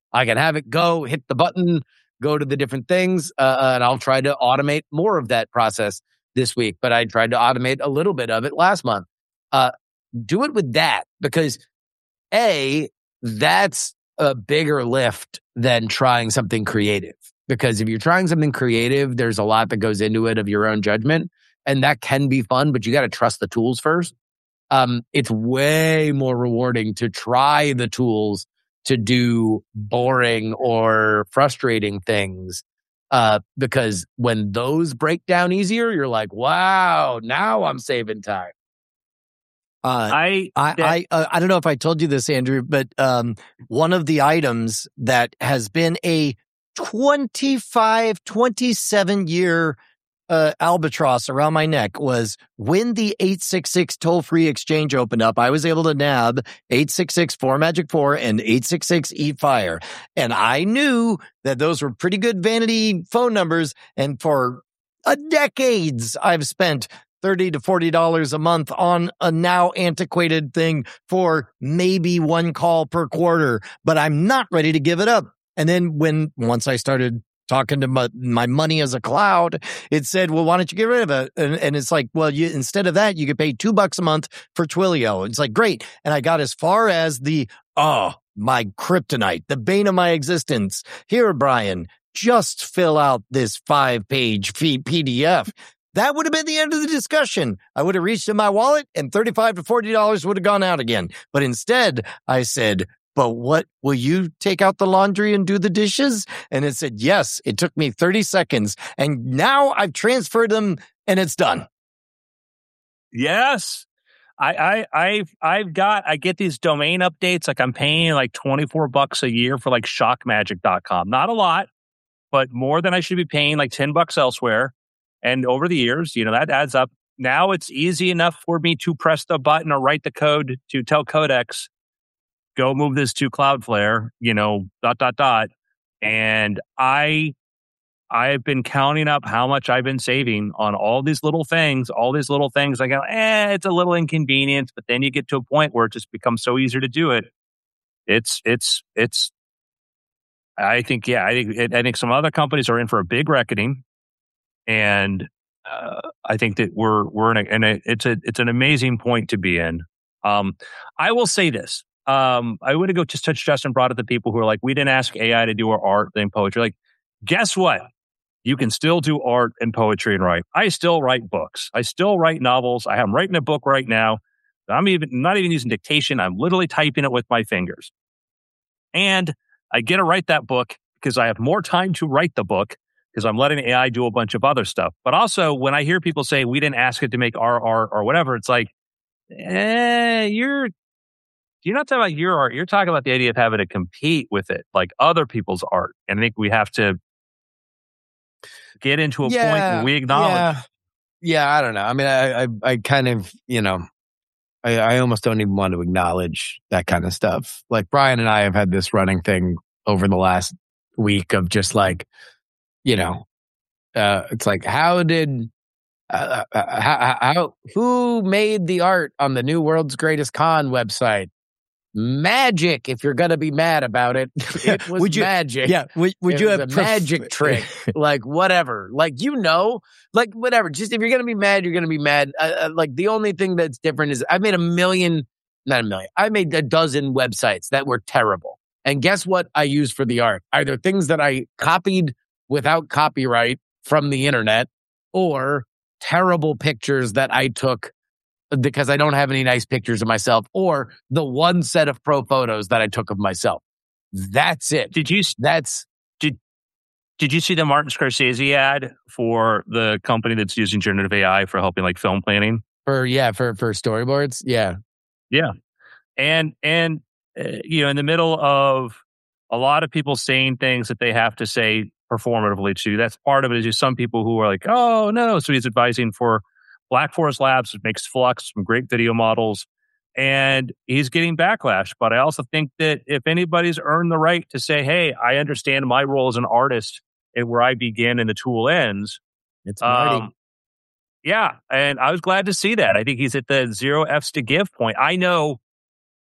I can have it go, hit the button, go to the different things, uh, and I'll try to automate more of that process this week. But I tried to automate a little bit of it last month. Uh, do it with that because A, that's a bigger lift than trying something creative. Because if you're trying something creative, there's a lot that goes into it of your own judgment. And that can be fun, but you got to trust the tools first. Um, it's way more rewarding to try the tools to do boring or frustrating things. Uh, because when those break down easier, you're like, wow, now I'm saving time. Uh, I I that- I, uh, I don't know if I told you this, Andrew, but um, one of the items that has been a twenty-five, twenty-seven year uh, albatross around my neck was when the eight six six toll-free exchange opened up. I was able to nab eight six six four Magic four and eight six six Eat Fire. And I knew that those were pretty good vanity phone numbers. And for a decades, I've spent thirty to forty dollars a month on a now antiquated thing for maybe one call per quarter, but I'm not ready to give it up. And then when, once I started talking to my, my money as a cloud, it said, well, why don't you get rid of it? And, and it's like, well, you, instead of that, you could pay two bucks a month for Twilio. It's like, great. And I got as far as the, oh, my kryptonite, the bane of my existence. Here, Brian, just fill out this five page P D F. That would have been the end of the discussion. I would have reached in my wallet and thirty-five to forty dollars would have gone out again. But instead, I said, but what, will you take out the laundry and do the dishes? And it said, yes. It took me thirty seconds. And now I've transferred them and it's done. Yes. I, I, I've, I've got, I get these domain updates. Like I'm paying like twenty-four bucks a year for like shock magic dot com. Not a lot, but more than I should be paying, like ten bucks elsewhere. And over the years, you know, that adds up. Now it's easy enough for me to press the button or write the code to tell Codex, go move this to Cloudflare, you know, dot, dot, dot. And I, I've been counting up how much I've been saving on all these little things, all these little things. I go, eh, it's a little inconvenient, but then you get to a point where it just becomes so easier to do it. It's, it's, it's, I think, yeah, I think, I think some other companies are in for a big reckoning. And uh, I think that we're we're in a, in a it's a it's an amazing point to be in. Um, I will say this. Um, I would go just touch Justin brought up the people who are like, we didn't ask A I to do our art and poetry. Like, guess what? You can still do art and poetry and write. I still write books. I still write novels. I am writing a book right now. I'm even not even using dictation. I'm literally typing it with my fingers. And I get to write that book because I have more time to write the book, because I'm letting A I do a bunch of other stuff. But also, when I hear people say, we didn't ask it to make our art or whatever, it's like, eh, you're, you're not talking about your art. You're talking about the idea of having to compete with it, like other people's art. And I think we have to get into a yeah, point where we acknowledge. Yeah. yeah, I don't know. I mean, I, I, I kind of, you know, I, I almost don't even want to acknowledge that kind of stuff. Like Brian and I have had this running thing over the last week of just like, you know, uh, it's like, how did, uh, uh, how, how, who made the art on the new World's Greatest Con website? Magic, if you're going to be mad about it. It was would you, magic. Yeah. Would, would it you was have a pref- magic trick? Like, whatever. Like, you know, like, whatever. Just if you're going to be mad, you're going to be mad. Uh, uh, like, the only thing that's different is I made a million, not a million, I made a dozen websites that were terrible. And guess what I used for the art? Either things that I copied without copyright from the internet, or terrible pictures that I took because I don't have any nice pictures of myself, or the one set of pro photos that I took of myself. That's it. Did you That's did did you see the Martin Scorsese ad for the company that's using generative A I for helping like film planning? for yeah for for storyboards. Yeah, Yeah, and and uh, you know, in the middle of a lot of people saying things that they have to say performatively too. That's part of it. Is just some people who are like, oh no. So he's advising for Black Forest Labs, which makes Flux, some great video models, and he's getting backlash. But I also think that if anybody's earned the right to say, hey, I understand my role as an artist and where I begin and the tool ends, it's Marty. um, yeah. And I was glad to see that. I think he's at the zero F's to give point. I know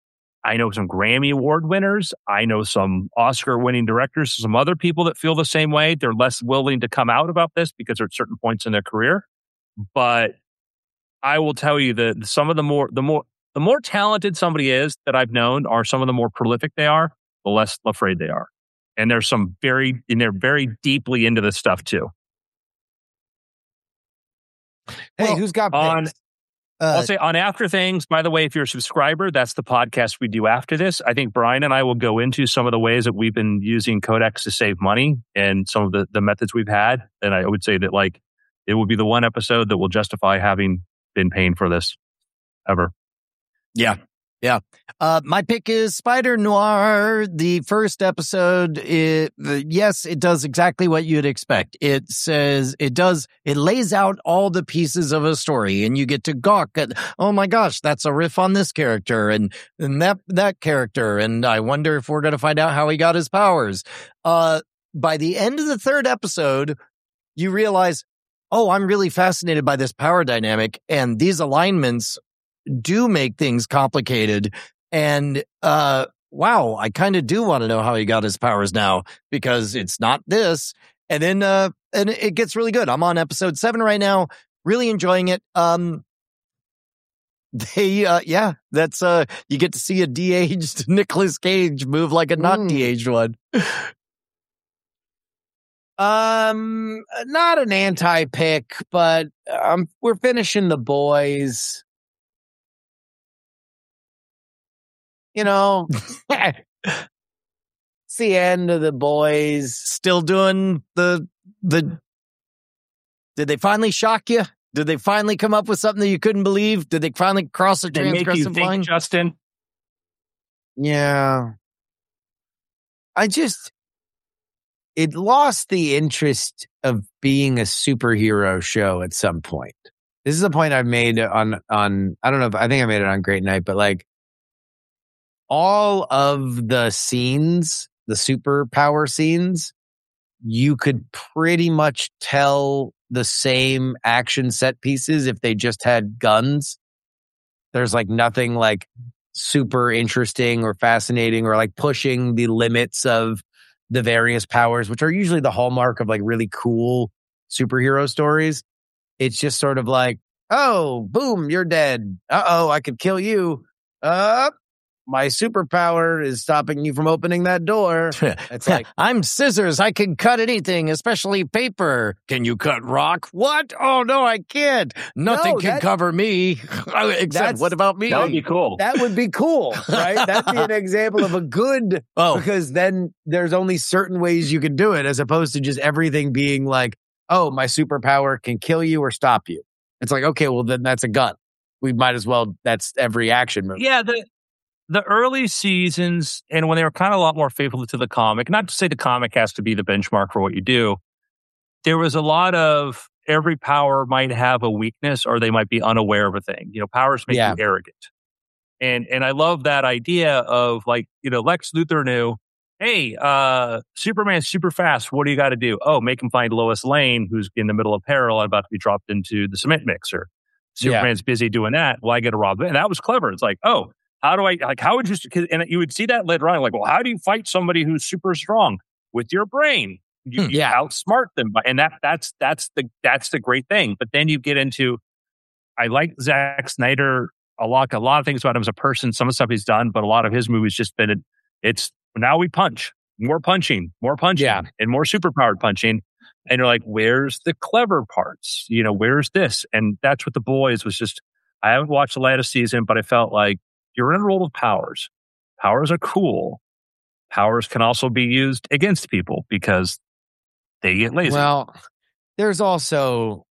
I know some Grammy Award winners. I know some Oscar winning directors, some other people that feel the same way. They're less willing to come out about this because they're at certain points in their career. But I will tell you that some of the more, the more, the more talented somebody is that I've known are some of the more prolific they are, the less afraid they are. And there's some very, and they're very deeply into this stuff too. Hey, Well, who's got on- picks? Uh, I'll say on After Things, by the way, if you're a subscriber, that's the podcast we do after this. I think Brian and I will go into some of the ways that we've been using Codex to save money and some of the, the methods we've had. And I would say that like it will be the one episode that will justify having been paying for this ever. Yeah. Yeah. Uh, my pick is Spider Noir. The first episode, it, uh, yes, it does exactly what you'd expect. It says, it does, it lays out all the pieces of a story and you get to gawk at, oh my gosh, that's a riff on this character and, and that, that character. And I wonder if we're going to find out how he got his powers. Uh, by the end of the third episode, you realize, oh, I'm really fascinated by this power dynamic and these alignments do make things complicated. And, uh, wow, I kind of do want to know how he got his powers now because it's not this. And then, uh, and it gets really good. I'm on episode seven right now, really enjoying it. Um, they, uh, yeah, that's, uh, you get to see a de-aged Nicolas Cage move like a not Mm. de-aged one. Um, not an anti-pick, but um, we're finishing The Boys. You know, it's the end of The Boys. Still doing the, the, did they finally shock you? Did they finally come up with something that you couldn't believe? Did they finally cross a They make you transgressive think, line? Justin. Yeah. I just, it lost the interest of being a superhero show at some point. This is a point I've made on, on, I don't know if, I think I made it on Great Night, but like all of the scenes, the superpower scenes, you could pretty much tell the same action set pieces if they just had guns. There's like nothing like super interesting or fascinating or like pushing the limits of the various powers, which are usually the hallmark of like really cool superhero stories. It's just sort of like, oh, boom, you're dead. Uh-oh, I could kill you. Uh, my superpower is stopping you from opening that door. It's like, I'm scissors. I can cut anything, especially paper. Can you cut rock? What? Oh, no, I can't. Nothing No, can that- cover me. Except, That's- what about me? That would be cool. that would be cool, right? That'd be an example of a good, Oh, because then there's only certain ways you can do it as opposed to just everything being like, oh, my superpower can kill you or stop you. It's like, okay, well, then that's a gun. We might as well, that's every action move. Yeah, the the early seasons, and when they were kind of a lot more faithful to the comic, not to say the comic has to be the benchmark for what you do, there was a lot of every power might have a weakness or they might be unaware of a thing. You know, powers make Yeah. you arrogant. And and I love that idea of like, you know, Lex Luthor knew, hey, uh, Superman's super fast. What do you got to do? Oh, make him find Lois Lane, who's in the middle of peril and about to be dropped into the cement mixer. Superman's busy doing that. Well, I got to rob it. And that was clever. It's like, oh, how do I, like, how would you, and you would see that later on, like, well, how do you fight somebody who's super strong? With your brain. You, Hmm, you yeah. outsmart them. By- And that, that's, that's the, that's the great thing. But then you get into, I like Zack Snyder a lot, a lot of things about him as a person, some of the stuff he's done, but a lot of his movies just been, it's, now we punch, more punching, more punching, Yeah. and more superpowered punching. And you're like, where's the clever parts? You know, where's this? And that's what The Boys was just, I haven't watched the latest season, but I felt like you're in a role of powers. Powers are cool. Powers can also be used against people because they get lazy. Well, there's also,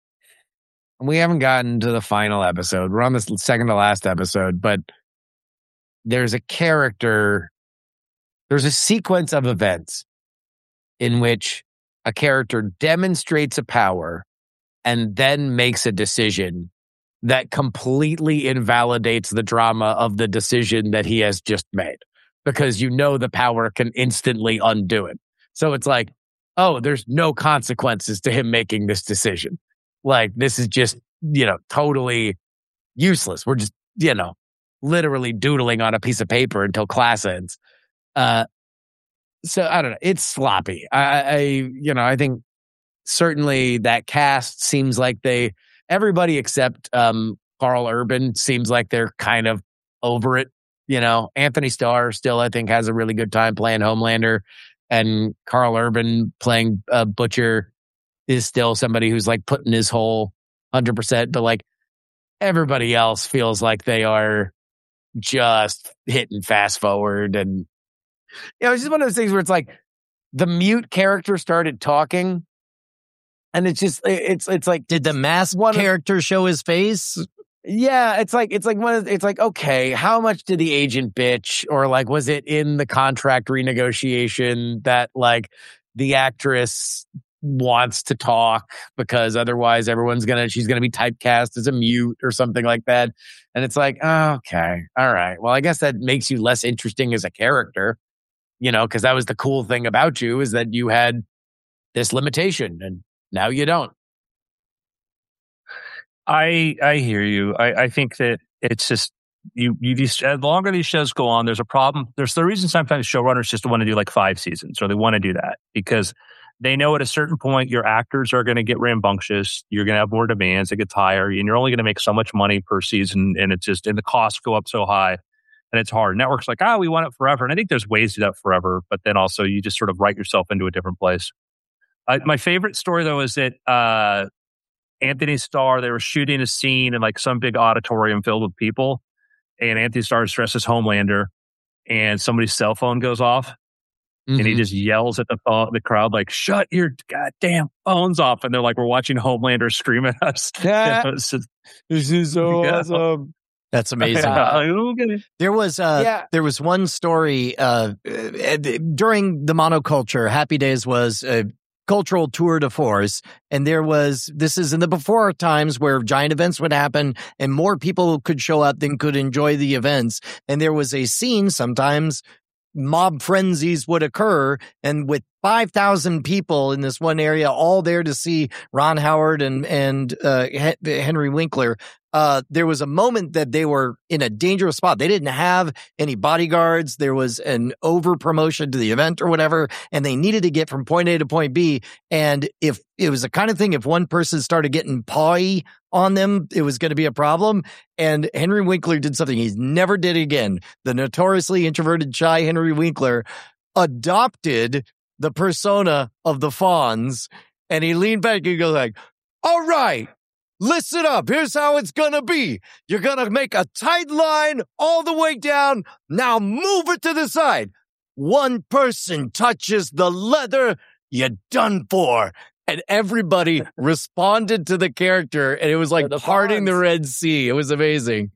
we haven't gotten to the final episode. We're on the second to last episode, but there's a character, there's a sequence of events in which a character demonstrates a power and then makes a decision that completely invalidates the drama of the decision that he has just made, because you know the power can instantly undo it. So it's like, oh, there's no consequences to him making this decision. Like, this is just, you know, totally useless. We're just, you know, literally doodling on a piece of paper until class ends. Uh, so I don't know. It's sloppy. I, I, you know, I think certainly that cast seems like they, everybody except um, Carl Urban seems like they're kind of over it. You know, Anthony Starr still, I think, has a really good time playing Homelander, and Carl Urban playing uh, Butcher is still somebody who's like putting his whole one hundred percent, but like everybody else feels like they are just hitting fast forward. And, you know, it's just one of those things where it's like the mute character started talking, and it's just, it's, it's like, did the masked one character show his face? Yeah, it's like, it's like one of, it's like, okay, how much did the agent bitch? Or like, was it in the contract renegotiation that like the actress wants to talk because otherwise everyone's gonna, she's gonna be typecast as a mute or something like that? And it's like, oh, okay, all right. Well, I guess that makes you less interesting as a character, you know, because that was the cool thing about you, is that you had this limitation and now you don't. I I hear you. I, I think that it's just you you these the longer these shows go on, there's a problem. There's the reason sometimes showrunners just want to do like five seasons, or they want to do that because they know at a certain point your actors are going to get rambunctious. You're going to have more demands. They get tired, and you're only going to make so much money per season, and it's just and the costs go up so high, and it's hard. Networks like, ah, oh, we want it forever, and I think there's ways to do that forever, but then also you just sort of write yourself into a different place. Uh, my favorite story though is that. Uh, Anthony Starr, they were shooting a scene in like some big auditorium filled with people, and Anthony Starr is dressed as Homelander, and somebody's cell phone goes off, mm-hmm. and he just yells at the phone, the crowd like, "Shut your goddamn phones off!" And they're like, "We're watching Homelander scream at us." Yeah. Just, this is so yeah. awesome. That's amazing. Uh, there was uh, yeah. there was one story uh, during the monoculture. Happy Days was. Uh, cultural tour de force, and there was this is in the before times where giant events would happen and more people could show up than could enjoy the events, and there was a scene, sometimes mob frenzies would occur, and with five thousand people in this one area all there to see Ron Howard and and uh, Henry Winkler, uh, there was a moment that they were in a dangerous spot. They didn't have any bodyguards. There was an over promotion to the event or whatever, and they needed to get from point A to point B. And if it was the kind of thing, if one person started getting pawy on them, it was going to be a problem. And Henry Winkler did something he's never did again. The notoriously introverted, shy Henry Winkler adopted the persona of the Fonz, and he leaned back and he goes like, "All right, listen up. Here's how it's going to be. You're going to make a tight line all the way down. Now move it to the side. One person touches the leather, you're done for." And everybody responded to the character, and it was like parting the Red Sea. It was amazing.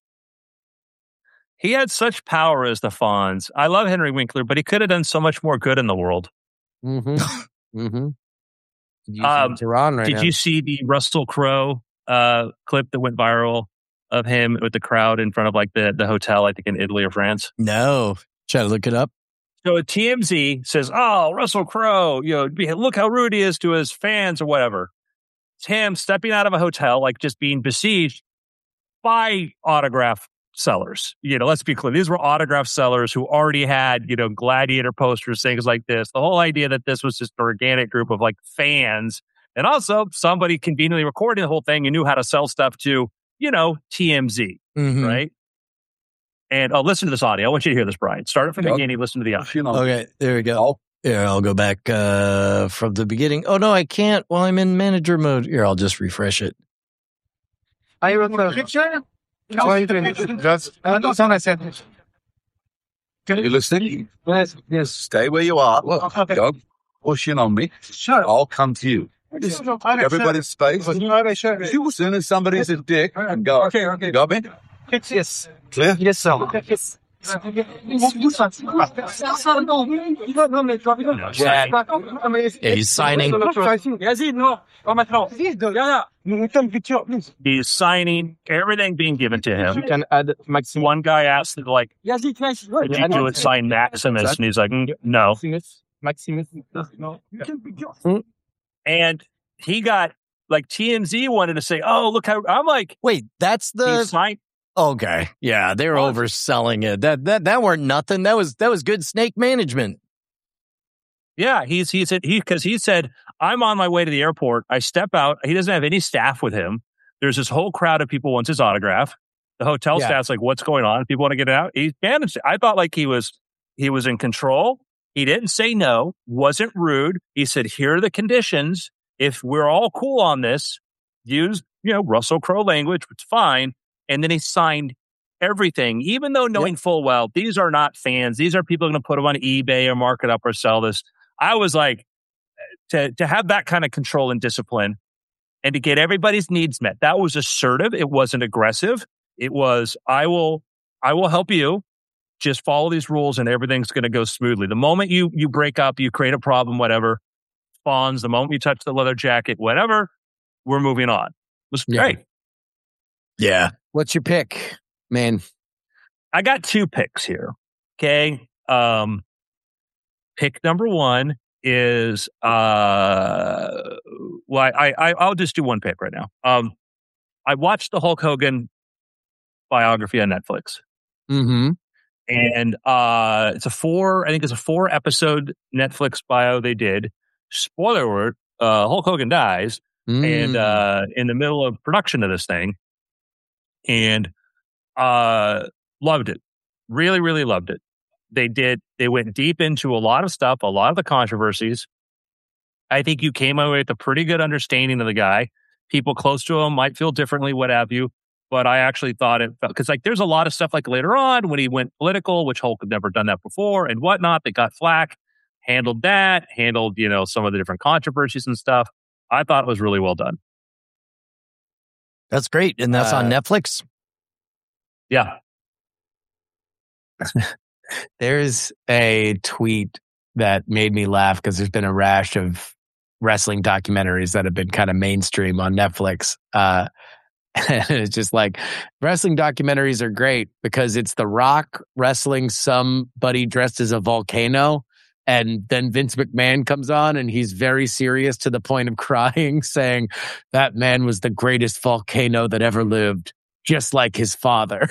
He had such power as the Fonz. I love Henry Winkler, but he could have done so much more good in the world. Mm-hmm. mm-hmm. Did, you, um, right did now. you see the Russell Crowe uh, clip that went viral of him with the crowd in front of like the, the hotel, I think in Italy or France? No. Try to look it up. So T M Z says, "Oh, Russell Crowe, you know, look how rude he is to his fans or whatever." It's him stepping out of a hotel, like just being besieged by autograph sellers. You know, let's be clear. These were autograph sellers who already had, you know, Gladiator posters, things like this. The whole idea that this was just an organic group of like fans, and also somebody conveniently recording the whole thing and knew how to sell stuff to, you know, T M Z, mm-hmm. right? And oh, listen to this audio. I want you to hear this, Brian. Start it from the beginning. Listen to the audio. Okay, there we go. Here, I'll go back uh, from the beginning. Oh, no, I can't while I'm in manager mode. Here, I'll just refresh it. I wrote the Just, that's what I said. You listening? Yes, yes. Stay where you are. Look, Okay. go push in on me. Sure. I'll come to you. Everybody's space. As soon as somebody's a dick, and go. Okay, okay. Got me? Yes. Clear? Yes, sir. Yes. Yeah, he's signing. He's signing, everything being given to him. You can add maximum. One guy asked, like, "Did you do it sign Maximus?" And he's like, "Mm, "No." Maximus. And he got, like, T M Z wanted to say, "Oh, look how," I'm like, Wait, that's he the signed. Okay. Yeah, they were What? overselling it. That that that weren't nothing. That was that was good snake management. Yeah, he's he said he because he said, I'm on my way to the airport. I step out. He doesn't have any staff with him. There's this whole crowd of people wants his autograph. The hotel Yeah. staff's like, what's going on? People want to get it out. He managed it. I thought like he was he was in control. He didn't say no, wasn't rude. He said, here are the conditions. If we're all cool on this, use, you know, Russell Crowe language, which is fine. And then he signed everything, even though knowing full well, these are not fans. These are people going to put them on eBay or mark it up or sell this. I was like, to, to have that kind of control and discipline and to get everybody's needs met. That was assertive. It wasn't aggressive. It was, I will, I will help you. Just follow these rules and everything's going to go smoothly. The moment you, you break up, you create a problem, whatever, spawns, the moment you touch the leather jacket, whatever, we're moving on. It was Yeah. great. Yeah. What's your pick, man? I got two picks here. Okay. Um, pick number one is, uh, well, I, I, I'll just do one pick right now. Um, I watched the Hulk Hogan biography on Netflix. Mm-hmm. And uh, it's a four, I think it's a four episode Netflix bio they did. Spoiler alert, uh, Hulk Hogan dies Mm. and uh, in the middle of production of this thing. And uh, loved it. Really, really loved it. They did, they went deep into a lot of stuff, a lot of the controversies. I think you came away with a pretty good understanding of the guy. People close to him might feel differently, what have you. But I actually thought it, because like there's a lot of stuff like later on when he went political, which Hulk had never done that before and whatnot. They got flack, handled that, handled, you know, some of the different controversies and stuff. I thought it was really well done. That's great. And that's on Uh, Netflix. Yeah. There's a tweet that made me laugh because there's been a rash of wrestling documentaries that have been kind of mainstream on Netflix. Uh, and it's just like wrestling documentaries are great because it's The Rock wrestling somebody dressed as a volcano. And then Vince McMahon comes on and he's very serious to the point of crying, saying that man was the greatest volcano that ever lived, just like his father.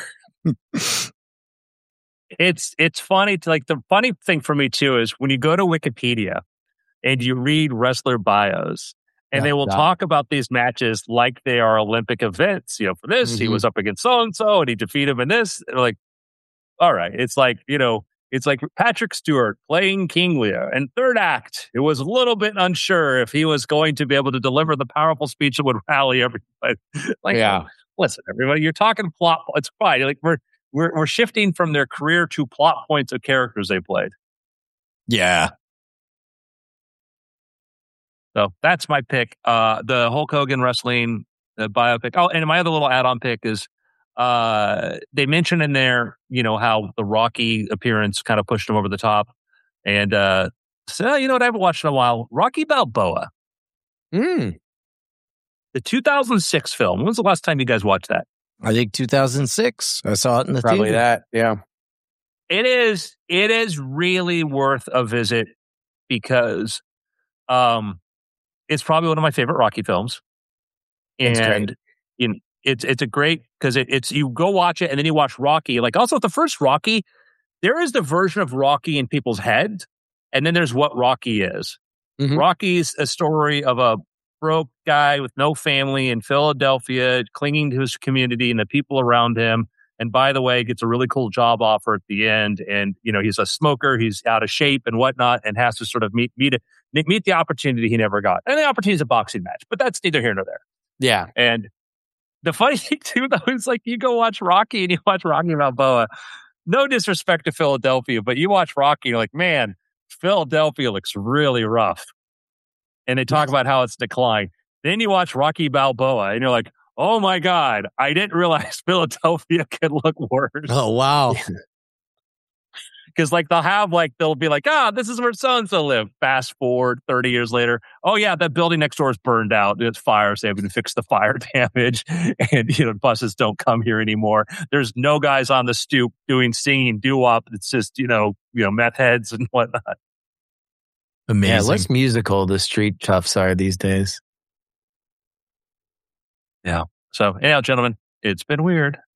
It's it's funny to like the funny thing for me too is when you go to Wikipedia and you read wrestler bios and Yeah, they will yeah. talk about these matches like they are Olympic events. You know, for this, he Mhm. was up against so and so and he defeated him in this. They're like, all right, it's like, you know, it's like Patrick Stewart playing King Lear and third act. It was a little bit unsure if he was going to be able to deliver the powerful speech that would rally everybody. Like, Yeah. listen, everybody, you're talking plot. It's fine. Like we're we're we're shifting from their career to plot points of characters they played. Yeah. So that's my pick. Uh, the Hulk Hogan wrestling uh, biopic. Oh, and my other little add-on pick is uh, they mentioned in there, you know, how the Rocky appearance kind of pushed him over the top. And uh, so, you know what, I haven't watched in a while. Rocky Balboa, Mm. the two thousand six film. When was the last time you guys watched that? I think two thousand six. I saw it in the Probably theater. that. Yeah. It is. It is really worth a visit because um, it's probably one of my favorite Rocky films, It's great. and you know, it's it's a great because it, it's you go watch it and then you watch Rocky. Like also the first Rocky, there is the version of Rocky in people's heads, and then there's what Rocky is. Mhm. Rocky's a story of a broke guy with no family in Philadelphia, clinging to his community and the people around him. And by the way, gets a really cool job offer at the end. And, you know, he's a smoker, he's out of shape and whatnot, and has to sort of meet, meet, meet the opportunity he never got. And the opportunity is a boxing match, but that's neither here nor there. Yeah. And the funny thing too, though, is like you go watch Rocky and you watch Rocky Balboa. No disrespect to Philadelphia, but you watch Rocky, you're like, man, Philadelphia looks really rough. And they talk about how it's declined. Then you watch Rocky Balboa and you're like, oh my God, I didn't realize Philadelphia could look worse. Oh, wow. Because like they'll have like, they'll be like, ah, this is where so-and-so lived. Fast forward thirty years later. Oh yeah, that building next door is burned out. It's fire. So they haven't fixed the fire damage. And, you know, buses don't come here anymore. There's no guys on the stoop doing singing doo-wop. It's just, you know, you know, meth heads and whatnot. Amazing. Yeah. Less musical the street toughs are these days. So anyhow, gentlemen, it's been weird.